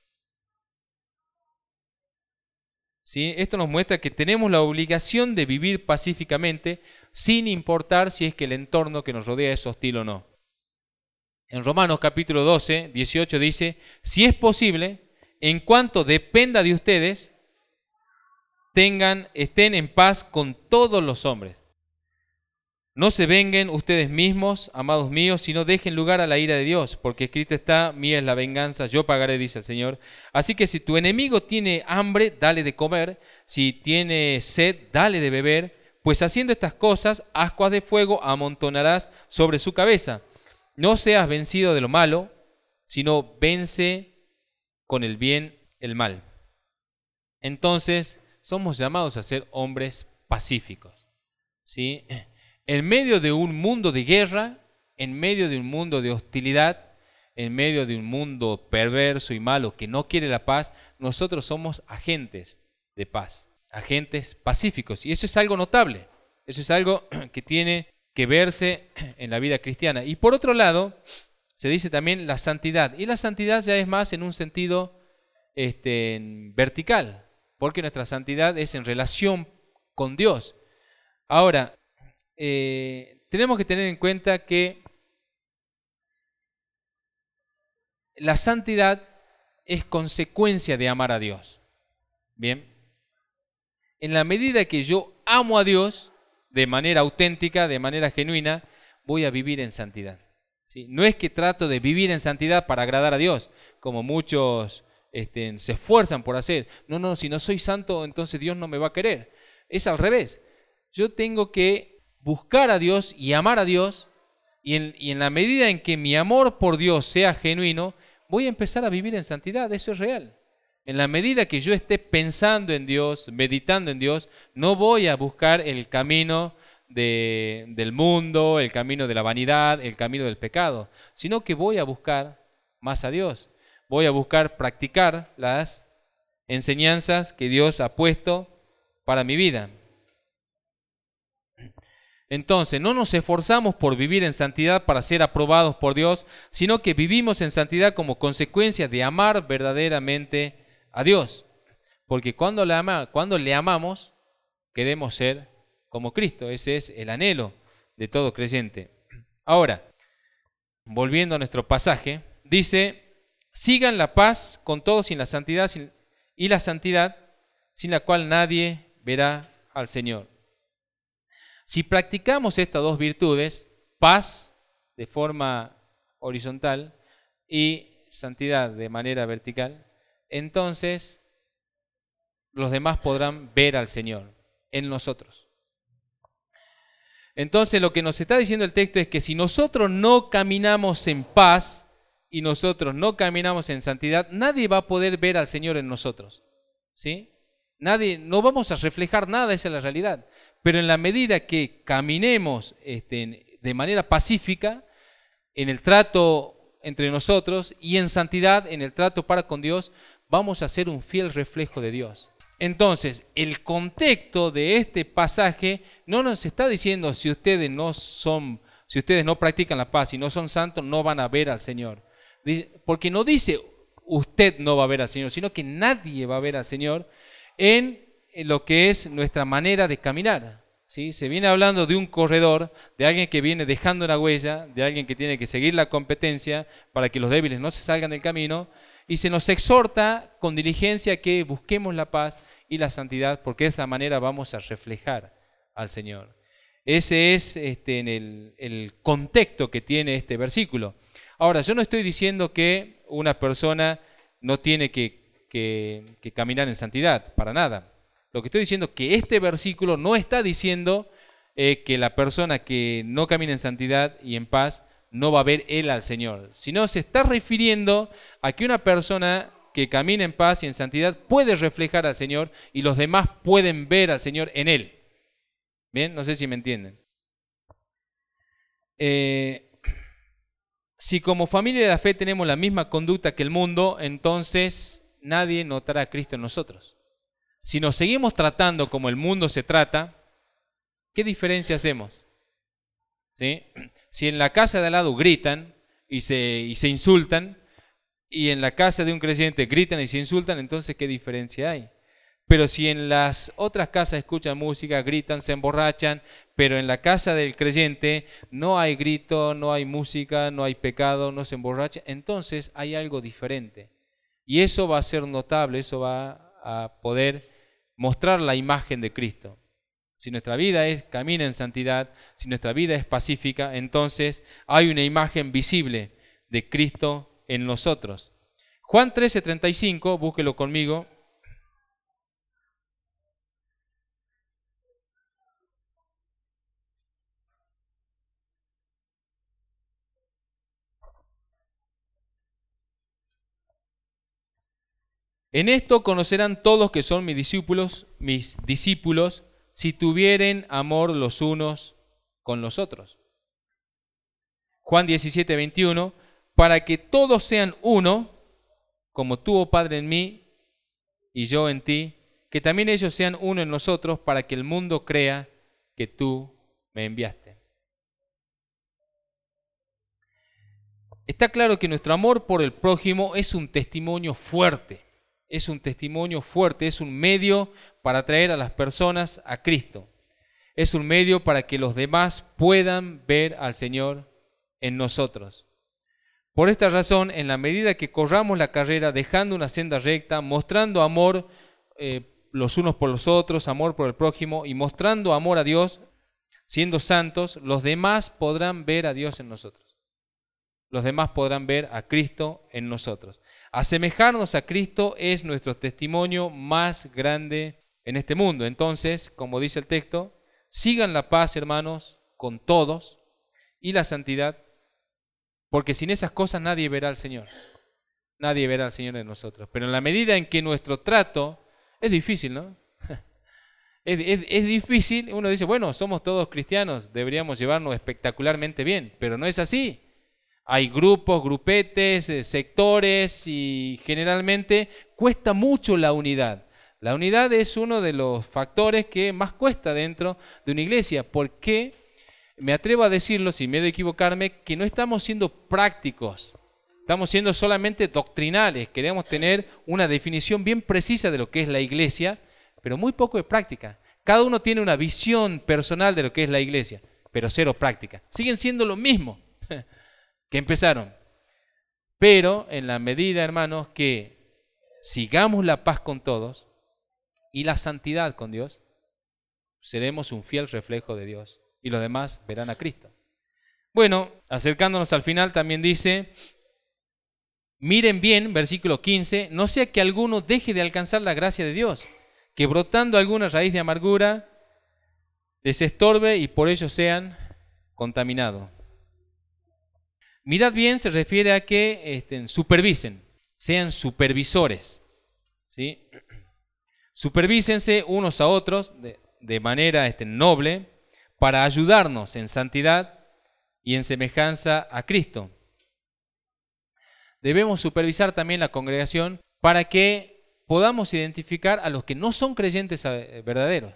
¿Sí? Esto nos muestra que tenemos la obligación de vivir pacíficamente, sin importar si es que el entorno que nos rodea es hostil o no. En Romanos capítulo doce, dieciocho dice, si es posible, en cuanto dependa de ustedes, tengan, estén en paz con todos los hombres. No se venguen ustedes mismos, amados míos, sino dejen lugar a la ira de Dios, porque escrito está, mía es la venganza, yo pagaré, dice el Señor. Así que si tu enemigo tiene hambre, dale de comer, si tiene sed, dale de beber, pues haciendo estas cosas, ascuas de fuego amontonarás sobre su cabeza. No seas vencido de lo malo, sino vence con el bien el mal. Entonces, somos llamados a ser hombres pacíficos, ¿sí? En medio de un mundo de guerra, en medio de un mundo de hostilidad, en medio de un mundo perverso y malo que no quiere la paz, nosotros somos agentes de paz, agentes pacíficos. Y eso es algo notable, eso es algo que tiene que verse en la vida cristiana. Y por otro lado, se dice también la santidad. Y la santidad ya es más en un sentido este, vertical, porque nuestra santidad es en relación con Dios. Ahora, eh, tenemos que tener en cuenta que la santidad es consecuencia de amar a Dios. Bien. en la medida que yo amo a Dios de manera auténtica, de manera genuina, voy a vivir en santidad. ¿Sí? No es que trato de vivir en santidad para agradar a Dios, como muchos este, se esfuerzan por hacer. No, no, si no soy santo, entonces Dios no me va a querer. Es al revés. Yo tengo que buscar a Dios y amar a Dios, y en, y en la medida en que mi amor por Dios sea genuino, voy a empezar a vivir en santidad. Eso es real. En la medida que yo esté pensando en Dios, meditando en Dios, no voy a buscar el camino de, del mundo, el camino de la vanidad, el camino del pecado, sino que voy a buscar más a Dios. Voy a buscar practicar las enseñanzas que Dios ha puesto para mi vida. Entonces, no nos esforzamos por vivir en santidad para ser aprobados por Dios, sino que vivimos en santidad como consecuencia de amar verdaderamente a Dios. Porque cuando le, ama, cuando le amamos, queremos ser como Cristo. Ese es el anhelo de todo creyente. Ahora, volviendo a nuestro pasaje, dice, sigan la paz con todos sin la santidad sin, y la santidad sin la cual nadie verá al Señor. Si practicamos estas dos virtudes, paz de forma horizontal y santidad de manera vertical, entonces los demás podrán ver al Señor en nosotros. Entonces lo que nos está diciendo el texto es que si nosotros no caminamos en paz y nosotros no caminamos en santidad, nadie va a poder ver al Señor en nosotros. ¿Sí? Nadie, no vamos a reflejar nada, esa es la realidad. Pero en la medida que caminemos este, de manera pacífica, en el trato entre nosotros y en santidad, en el trato para con Dios, vamos a ser un fiel reflejo de Dios. Entonces, el contexto de este pasaje no nos está diciendo si ustedes no son, si ustedes no practican la paz y no son santos, no van a ver al Señor. Porque no dice usted no va a ver al Señor, sino que nadie va a ver al Señor en lo que es nuestra manera de caminar. ¿Sí? Se viene hablando de un corredor, de alguien que viene dejando una huella, de alguien que tiene que seguir la competencia para que los débiles no se salgan del camino, y se nos exhorta con diligencia que busquemos la paz y la santidad, porque de esa manera vamos a reflejar al Señor. Ese es este, en el, el contexto que tiene este versículo. Ahora, yo no estoy diciendo que una persona no tiene que, que, que caminar en santidad, para nada. Lo que estoy diciendo es que este versículo no está diciendo eh, que la persona que no camina en santidad y en paz no va a ver él al Señor, sino se está refiriendo a que una persona que camina en paz y en santidad puede reflejar al Señor y los demás pueden ver al Señor en él. Bien, no sé si me entienden. Eh, si como familia de la fe tenemos la misma conducta que el mundo, entonces nadie notará a Cristo en nosotros. Si nos seguimos tratando como el mundo se trata, ¿qué diferencia hacemos? ¿Sí? Si en la casa de al lado gritan y se, y se insultan, y en la casa de un creyente gritan y se insultan, entonces ¿qué diferencia hay? Pero si en las otras casas escuchan música, gritan, se emborrachan, pero en la casa del creyente no hay grito, no hay música, no hay pecado, no se emborracha, entonces hay algo diferente. Y eso va a ser notable, eso va a poder mostrar la imagen de Cristo. Si nuestra vida es camina en santidad, si nuestra vida es pacífica, entonces hay una imagen visible de Cristo en nosotros. Juan trece, treinta y cinco, búsquelo conmigo. En esto conocerán todos que son mis discípulos, mis discípulos, si tuvieren amor los unos con los otros. Juan diecisiete, veintiuno, para que todos sean uno, como tú, oh Padre, en mí y yo en ti, que también ellos sean uno en nosotros, para que el mundo crea que tú me enviaste. Está claro que nuestro amor por el prójimo es un testimonio fuerte. Es un testimonio fuerte, es un medio para traer a las personas a Cristo. Es un medio para que los demás puedan ver al Señor en nosotros. Por esta razón, en la medida que corramos la carrera dejando una senda recta, mostrando amor eh, los unos por los otros, amor por el prójimo, y mostrando amor a Dios, siendo santos, los demás podrán ver a Dios en nosotros. Los demás podrán ver a Cristo en nosotros. Asemejarnos a Cristo es nuestro testimonio más grande en este mundo. Entonces, como dice el texto, sigan la paz, hermanos, con todos, y la santidad, porque sin esas cosas nadie verá al Señor. Nadie verá al Señor en nosotros. Pero en la medida en que nuestro trato, es difícil, ¿no? Es, es, es difícil, uno dice, bueno, somos todos cristianos, deberíamos llevarnos espectacularmente bien, pero no es así. Hay grupos, grupetes, eh, sectores y generalmente cuesta mucho la unidad. La unidad es uno de los factores que más cuesta dentro de una iglesia, porque me atrevo a decirlo, sin miedo a equivocarme, que no estamos siendo prácticos, estamos siendo solamente doctrinales, queremos tener una definición bien precisa de lo que es la iglesia, pero muy poco de práctica. Cada uno tiene una visión personal de lo que es la iglesia, pero cero práctica. Siguen siendo lo mismo que empezaron. Pero en la medida, hermanos, que sigamos la paz con todos y la santidad con Dios, seremos un fiel reflejo de Dios y los demás verán a Cristo. Bueno, acercándonos al final también dice, miren bien, versículo quince, no sea que alguno deje de alcanzar la gracia de Dios, que brotando alguna raíz de amargura les estorbe y por ello sean contaminados. Mirad bien, se refiere a que este, supervisen, sean supervisores, ¿sí? Supervísense unos a otros de, de manera este, noble para ayudarnos en santidad y en semejanza a Cristo. Debemos supervisar también la congregación para que podamos identificar a los que no son creyentes verdaderos.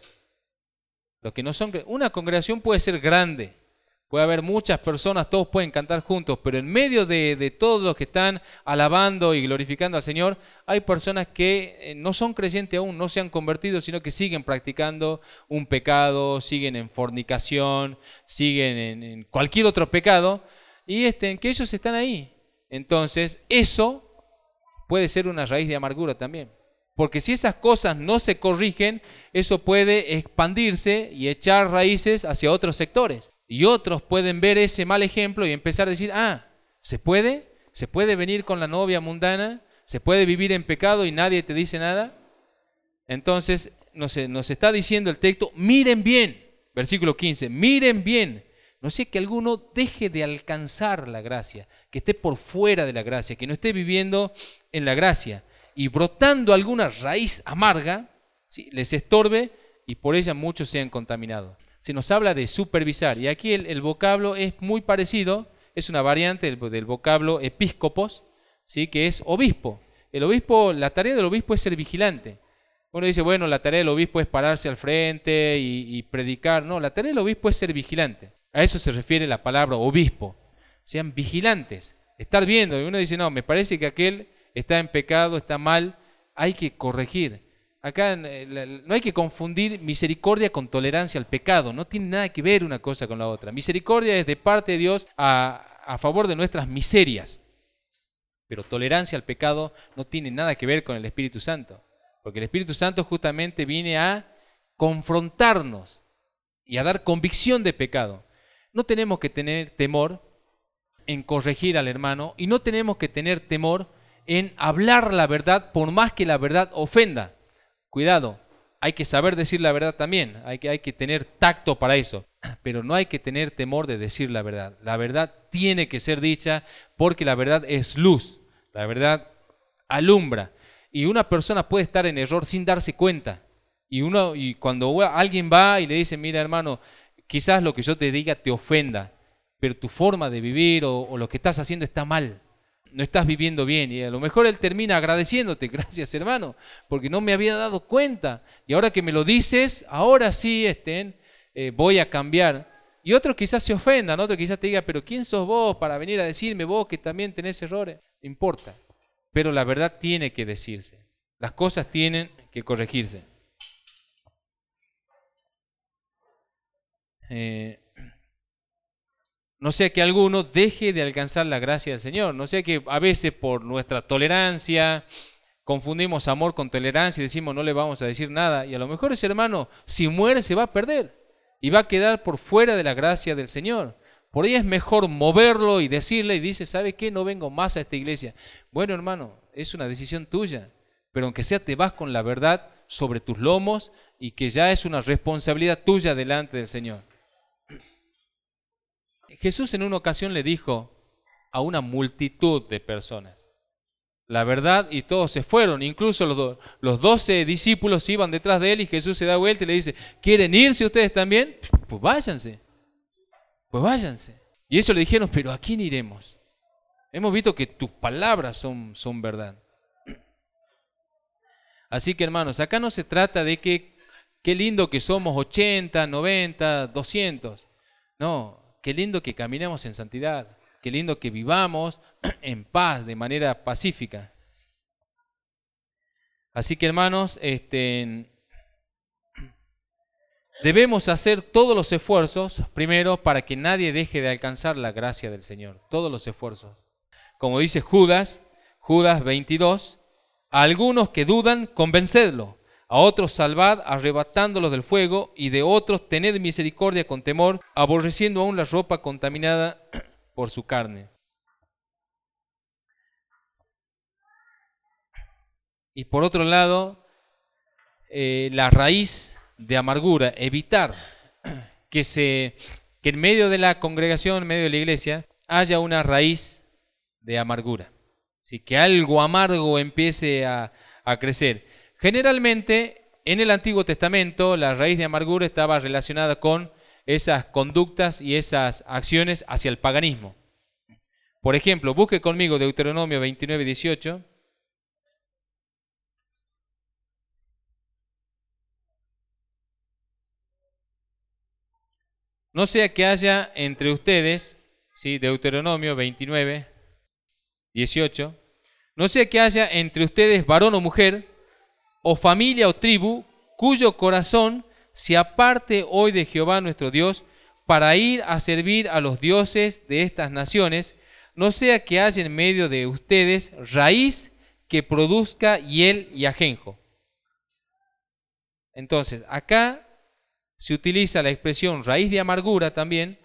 Los que no son, una congregación puede ser grande, puede haber muchas personas, todos pueden cantar juntos, pero en medio de, de todos los que están alabando y glorificando al Señor, hay personas que no son creyentes aún, no se han convertido, sino que siguen practicando un pecado, siguen en fornicación, siguen en, en cualquier otro pecado, y este, que ellos están ahí. Entonces, eso puede ser una raíz de amargura también. Porque si esas cosas no se corrigen, eso puede expandirse y echar raíces hacia otros sectores. Y otros pueden ver ese mal ejemplo y empezar a decir, ah, ¿se puede? ¿Se puede venir con la novia mundana? ¿Se puede vivir en pecado y nadie te dice nada? Entonces nos, nos está diciendo el texto, miren bien, versículo quince, miren bien, no sea que alguno deje de alcanzar la gracia, que esté por fuera de la gracia, que no esté viviendo en la gracia y brotando alguna raíz amarga, ¿sí?, les estorbe y por ella muchos sean contaminados. Se nos habla de supervisar, y aquí el, el vocablo es muy parecido, es una variante del, del vocablo episcopos, ¿sí?, que es obispo. El obispo, la tarea del obispo es ser vigilante. Uno dice, bueno, la tarea del obispo es pararse al frente y, y predicar. No, la tarea del obispo es ser vigilante. A eso se refiere la palabra obispo. Sean vigilantes, estar viendo. Y uno dice, no, me parece que aquel está en pecado, está mal, hay que corregir. Acá no hay que confundir misericordia con tolerancia al pecado, no tiene nada que ver una cosa con la otra. Misericordia es de parte de Dios a, a favor de nuestras miserias, pero tolerancia al pecado no tiene nada que ver con el Espíritu Santo, porque el Espíritu Santo justamente viene a confrontarnos y a dar convicción de pecado. No tenemos que tener temor en corregir al hermano y no tenemos que tener temor en hablar la verdad por más que la verdad ofenda. Cuidado, hay que saber decir la verdad también, hay que, hay que tener tacto para eso, pero no hay que tener temor de decir la verdad. La verdad tiene que ser dicha porque la verdad es luz, la verdad alumbra. Y una persona puede estar en error sin darse cuenta. Y, uno, y cuando alguien va y le dice, mira hermano, quizás lo que yo te diga te ofenda, pero tu forma de vivir o, o lo que estás haciendo está mal. No estás viviendo bien y a lo mejor él termina agradeciéndote, gracias hermano, porque no me había dado cuenta y ahora que me lo dices, ahora sí estén, eh, voy a cambiar. Y otros quizás se ofendan, otros quizás te digan, pero ¿quién sos vos para venir a decirme vos que también tenés errores? No importa, pero la verdad tiene que decirse, las cosas tienen que corregirse. Eh, No sea que alguno deje de alcanzar la gracia del Señor, no sea que a veces por nuestra tolerancia confundimos amor con tolerancia y decimos no le vamos a decir nada. Y a lo mejor ese hermano, si muere, se va a perder y va a quedar por fuera de la gracia del Señor. Por ahí es mejor moverlo y decirle, y dice, ¿sabe qué? No vengo más a esta iglesia. Bueno, hermano, es una decisión tuya, pero aunque sea te vas con la verdad sobre tus lomos y que ya es una responsabilidad tuya delante del Señor. Jesús en una ocasión le dijo a una multitud de personas la verdad y todos se fueron, incluso los, do, los doce discípulos iban detrás de él y Jesús se da vuelta y le dice, ¿quieren irse ustedes también? Pues váyanse, pues váyanse. Y eso le dijeron, pero ¿a quién iremos? Hemos visto que tus palabras son, son verdad. Así que hermanos, acá no se trata de que qué lindo que somos ochenta, noventa, doscientos. No, qué lindo que caminemos en santidad. Qué lindo que vivamos en paz, de manera pacífica. Así que hermanos, este, debemos hacer todos los esfuerzos, primero, para que nadie deje de alcanzar la gracia del Señor. Todos los esfuerzos. Como dice Judas, Judas veintidós, a algunos que dudan, convencedlo. A otros salvad, arrebatándolos del fuego, y de otros tened misericordia con temor, aborreciendo aún la ropa contaminada por su carne. Y por otro lado, eh, la raíz de amargura, evitar que, se, que en medio de la congregación, en medio de la iglesia, haya una raíz de amargura. ¿Sí? Que algo amargo empiece a, a crecer. Generalmente, en el Antiguo Testamento, la raíz de amargura estaba relacionada con esas conductas y esas acciones hacia el paganismo. Por ejemplo, busque conmigo Deuteronomio veintinueve, dieciocho. No sea que haya entre ustedes, ¿sí? Deuteronomio veintinueve, dieciocho. No sea que haya entre ustedes varón o mujer, o familia o tribu, cuyo corazón se aparte hoy de Jehová nuestro Dios, para ir a servir a los dioses de estas naciones, no sea que haya en medio de ustedes raíz que produzca hiel y ajenjo. Entonces, acá se utiliza la expresión raíz de amargura también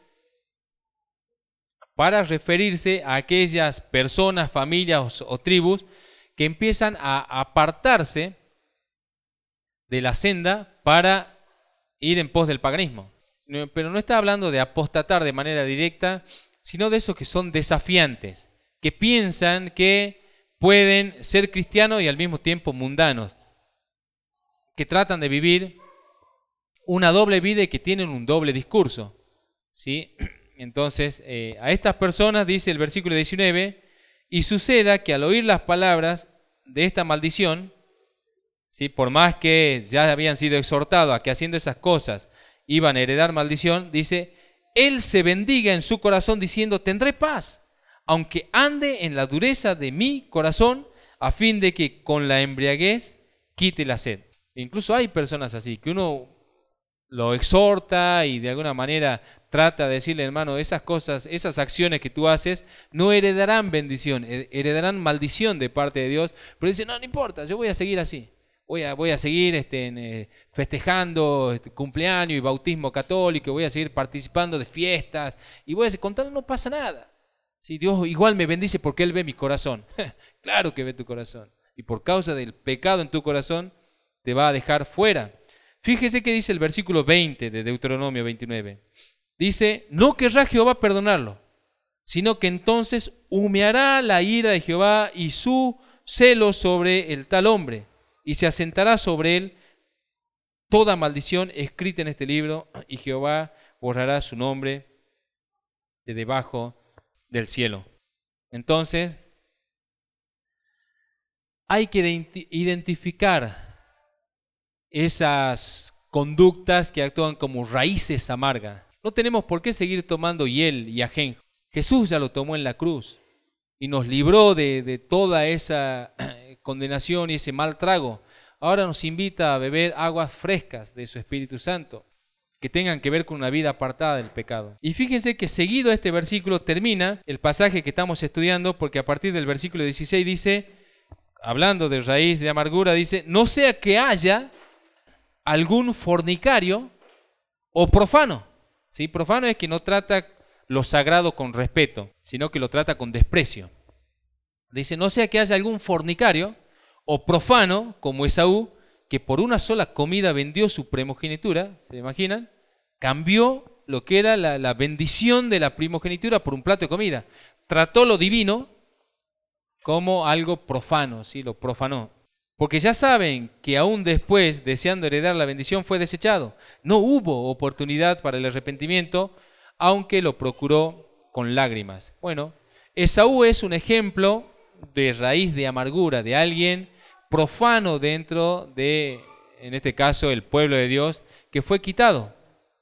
para referirse a aquellas personas, familias o tribus que empiezan a apartarse de la senda para ir en pos del paganismo. Pero no está hablando de apostatar de manera directa, sino de esos que son desafiantes, que piensan que pueden ser cristianos y al mismo tiempo mundanos, que tratan de vivir una doble vida y que tienen un doble discurso, ¿sí? Entonces, eh, a estas personas, dice el versículo diecinueve, y suceda que al oír las palabras de esta maldición, ¿sí? Por más que ya habían sido exhortados a que haciendo esas cosas iban a heredar maldición, dice, él se bendiga en su corazón diciendo, tendré paz, aunque ande en la dureza de mi corazón, a fin de que con la embriaguez quite la sed. Incluso hay personas así, que uno lo exhorta y de alguna manera trata de decirle, hermano, esas cosas, esas acciones que tú haces no heredarán bendición, heredarán maldición de parte de Dios, pero dice, no, no importa, yo voy a seguir así. Voy a, voy a seguir este, eh, festejando este, cumpleaños y bautismo católico, voy a seguir participando de fiestas y voy a seguir contando, no pasa nada. Si Dios igual me bendice porque Él ve mi corazón. Claro que ve tu corazón. Y por causa del pecado en tu corazón te va a dejar fuera. Fíjese que dice el versículo veinte de Deuteronomio veintinueve. Dice, no querrá Jehová perdonarlo, sino que entonces humeará la ira de Jehová y su celo sobre el tal hombre. Y se asentará sobre él toda maldición escrita en este libro, y Jehová borrará su nombre de debajo del cielo. Entonces, hay que identificar esas conductas que actúan como raíces amargas. No tenemos por qué seguir tomando hiel y ajenjo. Jesús ya lo tomó en la cruz y nos libró de, de toda esa condenación y ese mal trago. Ahora nos invita a beber aguas frescas de su Espíritu Santo, que tengan que ver con una vida apartada del pecado. Y fíjense que seguido este versículo termina el pasaje que estamos estudiando, porque a partir del versículo dieciséis dice, hablando de raíz de amargura, dice, no sea que haya algún fornicario o profano. ¿Sí? Profano es que no trata lo sagrado con respeto, sino que lo trata con desprecio. Dice, no sea que haya algún fornicario o profano, como Esaú, que por una sola comida vendió su primogenitura, ¿se imaginan? Cambió lo que era la, la bendición de la primogenitura por un plato de comida. Trató lo divino como algo profano, ¿sí? Lo profanó. Porque ya saben que aún después, deseando heredar la bendición, fue desechado. No hubo oportunidad para el arrepentimiento, aunque lo procuró con lágrimas. Bueno, Esaú es un ejemplo de raíz de amargura, de alguien profano dentro de, en este caso, el pueblo de Dios, que fue quitado.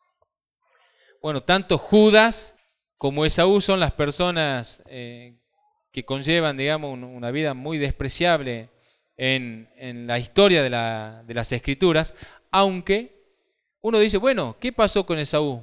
Bueno, tanto Judas como Esaú son las personas eh, que conllevan, digamos, una vida muy despreciable en, en la historia de, la, de las Escrituras, aunque uno dice, bueno, ¿qué pasó con Esaú?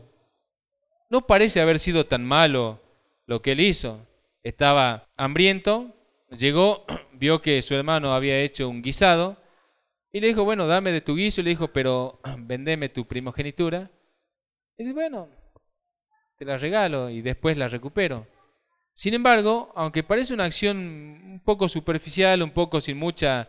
No parece haber sido tan malo lo que él hizo. Estaba hambriento, llegó, vio que su hermano había hecho un guisado y le dijo, bueno, dame de tu guiso, y le dijo, pero vendeme tu primogenitura. Y dice, bueno, te la regalo y después la recupero. Sin embargo, aunque parece una acción un poco superficial, un poco sin muchas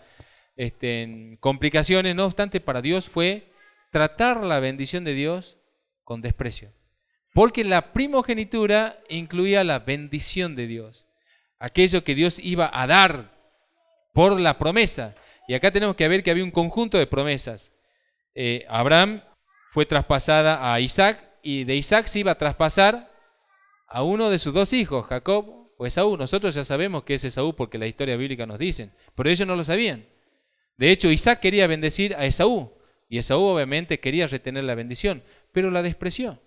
este, complicaciones, no obstante, para Dios fue tratar la bendición de Dios con desprecio. Porque la primogenitura incluía la bendición de Dios, aquello que Dios iba a dar por la promesa. Y acá tenemos que ver que había un conjunto de promesas. Eh, Abraham fue traspasada a Isaac, y de Isaac se iba a traspasar a uno de sus dos hijos, Jacob o Esaú. Nosotros ya sabemos que es Esaú porque la historia bíblica nos dice, pero ellos no lo sabían. De hecho, Isaac quería bendecir a Esaú, y Esaú obviamente quería retener la bendición, pero la despreció.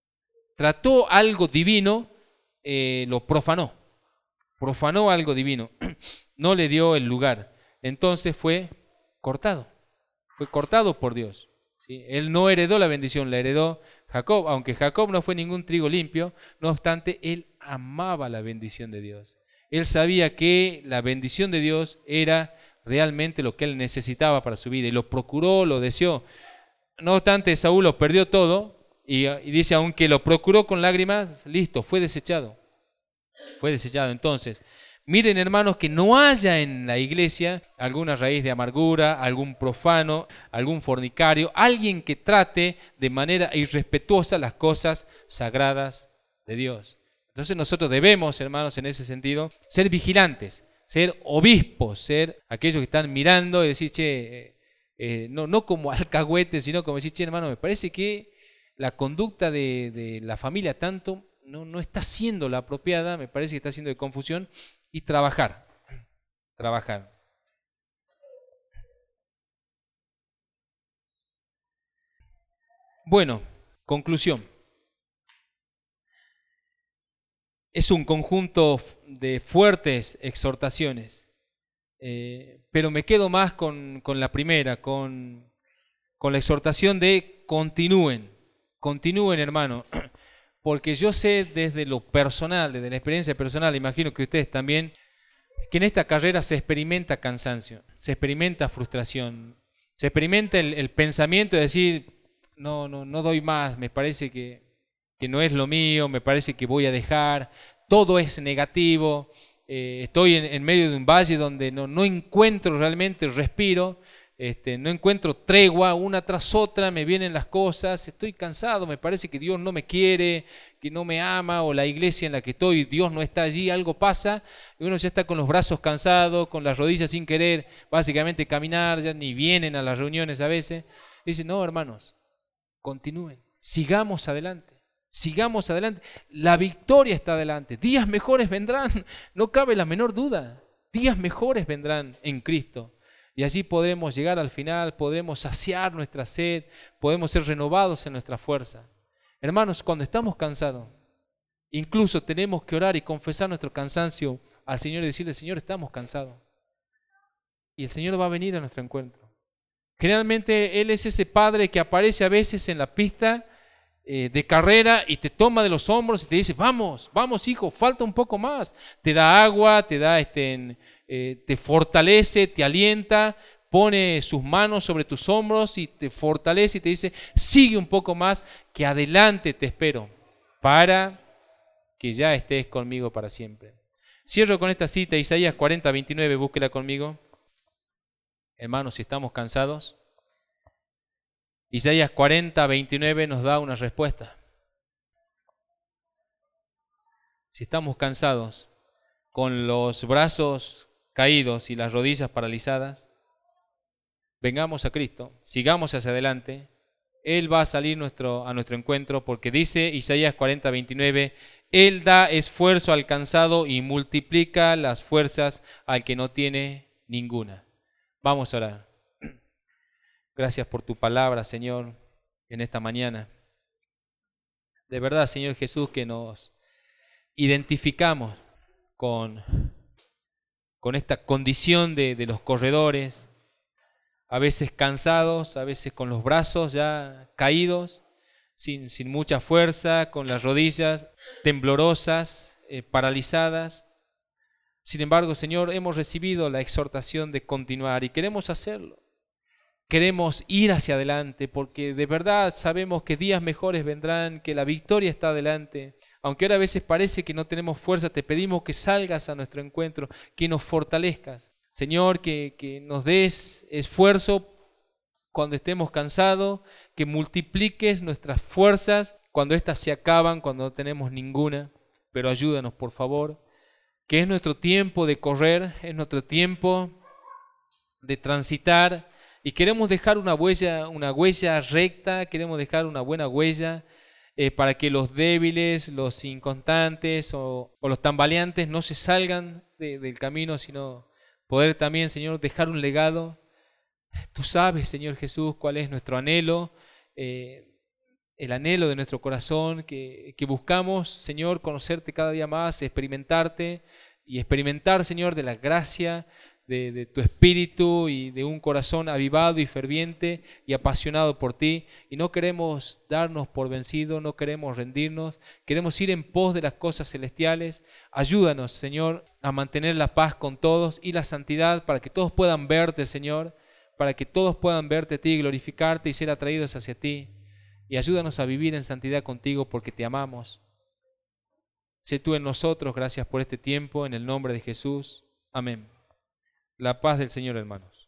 Trató algo divino, eh, lo profanó, profanó algo divino, no le dio el lugar. Entonces fue cortado, fue cortado por Dios. ¿Sí? Él no heredó la bendición, la heredó Jacob, aunque Jacob no fue ningún trigo limpio, no obstante, él amaba la bendición de Dios. Él sabía que la bendición de Dios era realmente lo que él necesitaba para su vida, y lo procuró, lo deseó. No obstante, Saúl lo perdió todo, y, y dice, aunque lo procuró con lágrimas, listo, fue desechado. Fue desechado. Entonces, miren, hermanos, que no haya en la iglesia alguna raíz de amargura, algún profano, algún fornicario, alguien que trate de manera irrespetuosa las cosas sagradas de Dios. Entonces nosotros debemos, hermanos, en ese sentido, ser vigilantes, ser obispos, ser aquellos que están mirando y decir, che, eh, eh, no, no como alcahuetes, sino como decir, che, hermano, me parece que la conducta de, de la familia tanto no, no está siendo la apropiada, me parece que está siendo de confusión. Y trabajar, trabajar. Bueno, conclusión. Es un conjunto de fuertes exhortaciones, eh, pero me quedo más con, con la primera, con, con la exhortación de continúen, continúen, hermano. Porque yo sé desde lo personal, desde la experiencia personal, imagino que ustedes también, que en esta carrera se experimenta cansancio, se experimenta frustración, se experimenta el, el pensamiento de decir, no, no, no doy más, me parece que, que no es lo mío, me parece que voy a dejar, todo es negativo, eh, estoy en, en medio de un valle donde no, no encuentro realmente el respiro. Este, no encuentro tregua, una tras otra me vienen las cosas, estoy cansado, me parece que Dios no me quiere, que no me ama, o la iglesia en la que estoy, Dios no está allí, algo pasa, y uno ya está con los brazos cansados, con las rodillas sin querer básicamente caminar, ya ni vienen a las reuniones a veces. Y dice, no, hermanos, continúen, sigamos adelante, sigamos adelante, la victoria está adelante, días mejores vendrán, no cabe la menor duda, días mejores vendrán en Cristo. Y así podemos llegar al final, podemos saciar nuestra sed, podemos ser renovados en nuestra fuerza. Hermanos, cuando estamos cansados, incluso tenemos que orar y confesar nuestro cansancio al Señor y decirle, Señor, estamos cansados. Y el Señor va a venir a nuestro encuentro. Generalmente Él es ese Padre que aparece a veces en la pista eh, de carrera y te toma de los hombros y te dice, vamos, vamos hijo, falta un poco más. Te da agua, te da este... eh, te fortalece, te alienta, pone sus manos sobre tus hombros y te fortalece y te dice, sigue un poco más, que adelante te espero, para que ya estés conmigo para siempre. Cierro con esta cita, Isaías cuarenta, veintinueve, búsquela conmigo. Hermanos, si estamos cansados, Isaías cuarenta, veintinueve nos da una respuesta. Si estamos cansados, con los brazos caídos y las rodillas paralizadas, vengamos a Cristo, sigamos hacia adelante. Él va a salir nuestro, a nuestro encuentro, porque dice Isaías cuarenta, veintinueve, Él da esfuerzo al cansado y multiplica las fuerzas al que no tiene ninguna. Vamos a orar. Gracias por tu palabra, Señor, en esta mañana. De verdad, Señor Jesús, que nos identificamos con, con esta condición de, de los corredores, a veces cansados, a veces con los brazos ya caídos, sin, sin mucha fuerza, con las rodillas temblorosas, eh, paralizadas. Sin embargo, Señor, hemos recibido la exhortación de continuar y queremos hacerlo. Queremos ir hacia adelante porque de verdad sabemos que días mejores vendrán, que la victoria está adelante. Aunque ahora a veces parece que no tenemos fuerza, te pedimos que salgas a nuestro encuentro, que nos fortalezcas. Señor, que, que nos des esfuerzo cuando estemos cansados, que multipliques nuestras fuerzas cuando éstas se acaban, cuando no tenemos ninguna. Pero ayúdanos, por favor, que es nuestro tiempo de correr, es nuestro tiempo de transitar y queremos dejar una huella, una huella recta, queremos dejar una buena huella eh, para que los débiles, los inconstantes o, o los tambaleantes no se salgan de, del camino, sino poder también, Señor, dejar un legado. Tú sabes, Señor Jesús, cuál es nuestro anhelo, eh, el anhelo de nuestro corazón, que, que buscamos, Señor, conocerte cada día más, experimentarte y experimentar, Señor, de la gracia de, de tu Espíritu y de un corazón avivado y ferviente y apasionado por ti. Y no queremos darnos por vencidos, no queremos rendirnos, queremos ir en pos de las cosas celestiales. Ayúdanos, Señor, a mantener la paz con todos y la santidad para que todos puedan verte, Señor, para que todos puedan verte a ti, glorificarte y ser atraídos hacia ti. Y ayúdanos a vivir en santidad contigo porque te amamos. Sé tú en nosotros, gracias por este tiempo, en el nombre de Jesús. Amén. La paz del Señor, hermanos.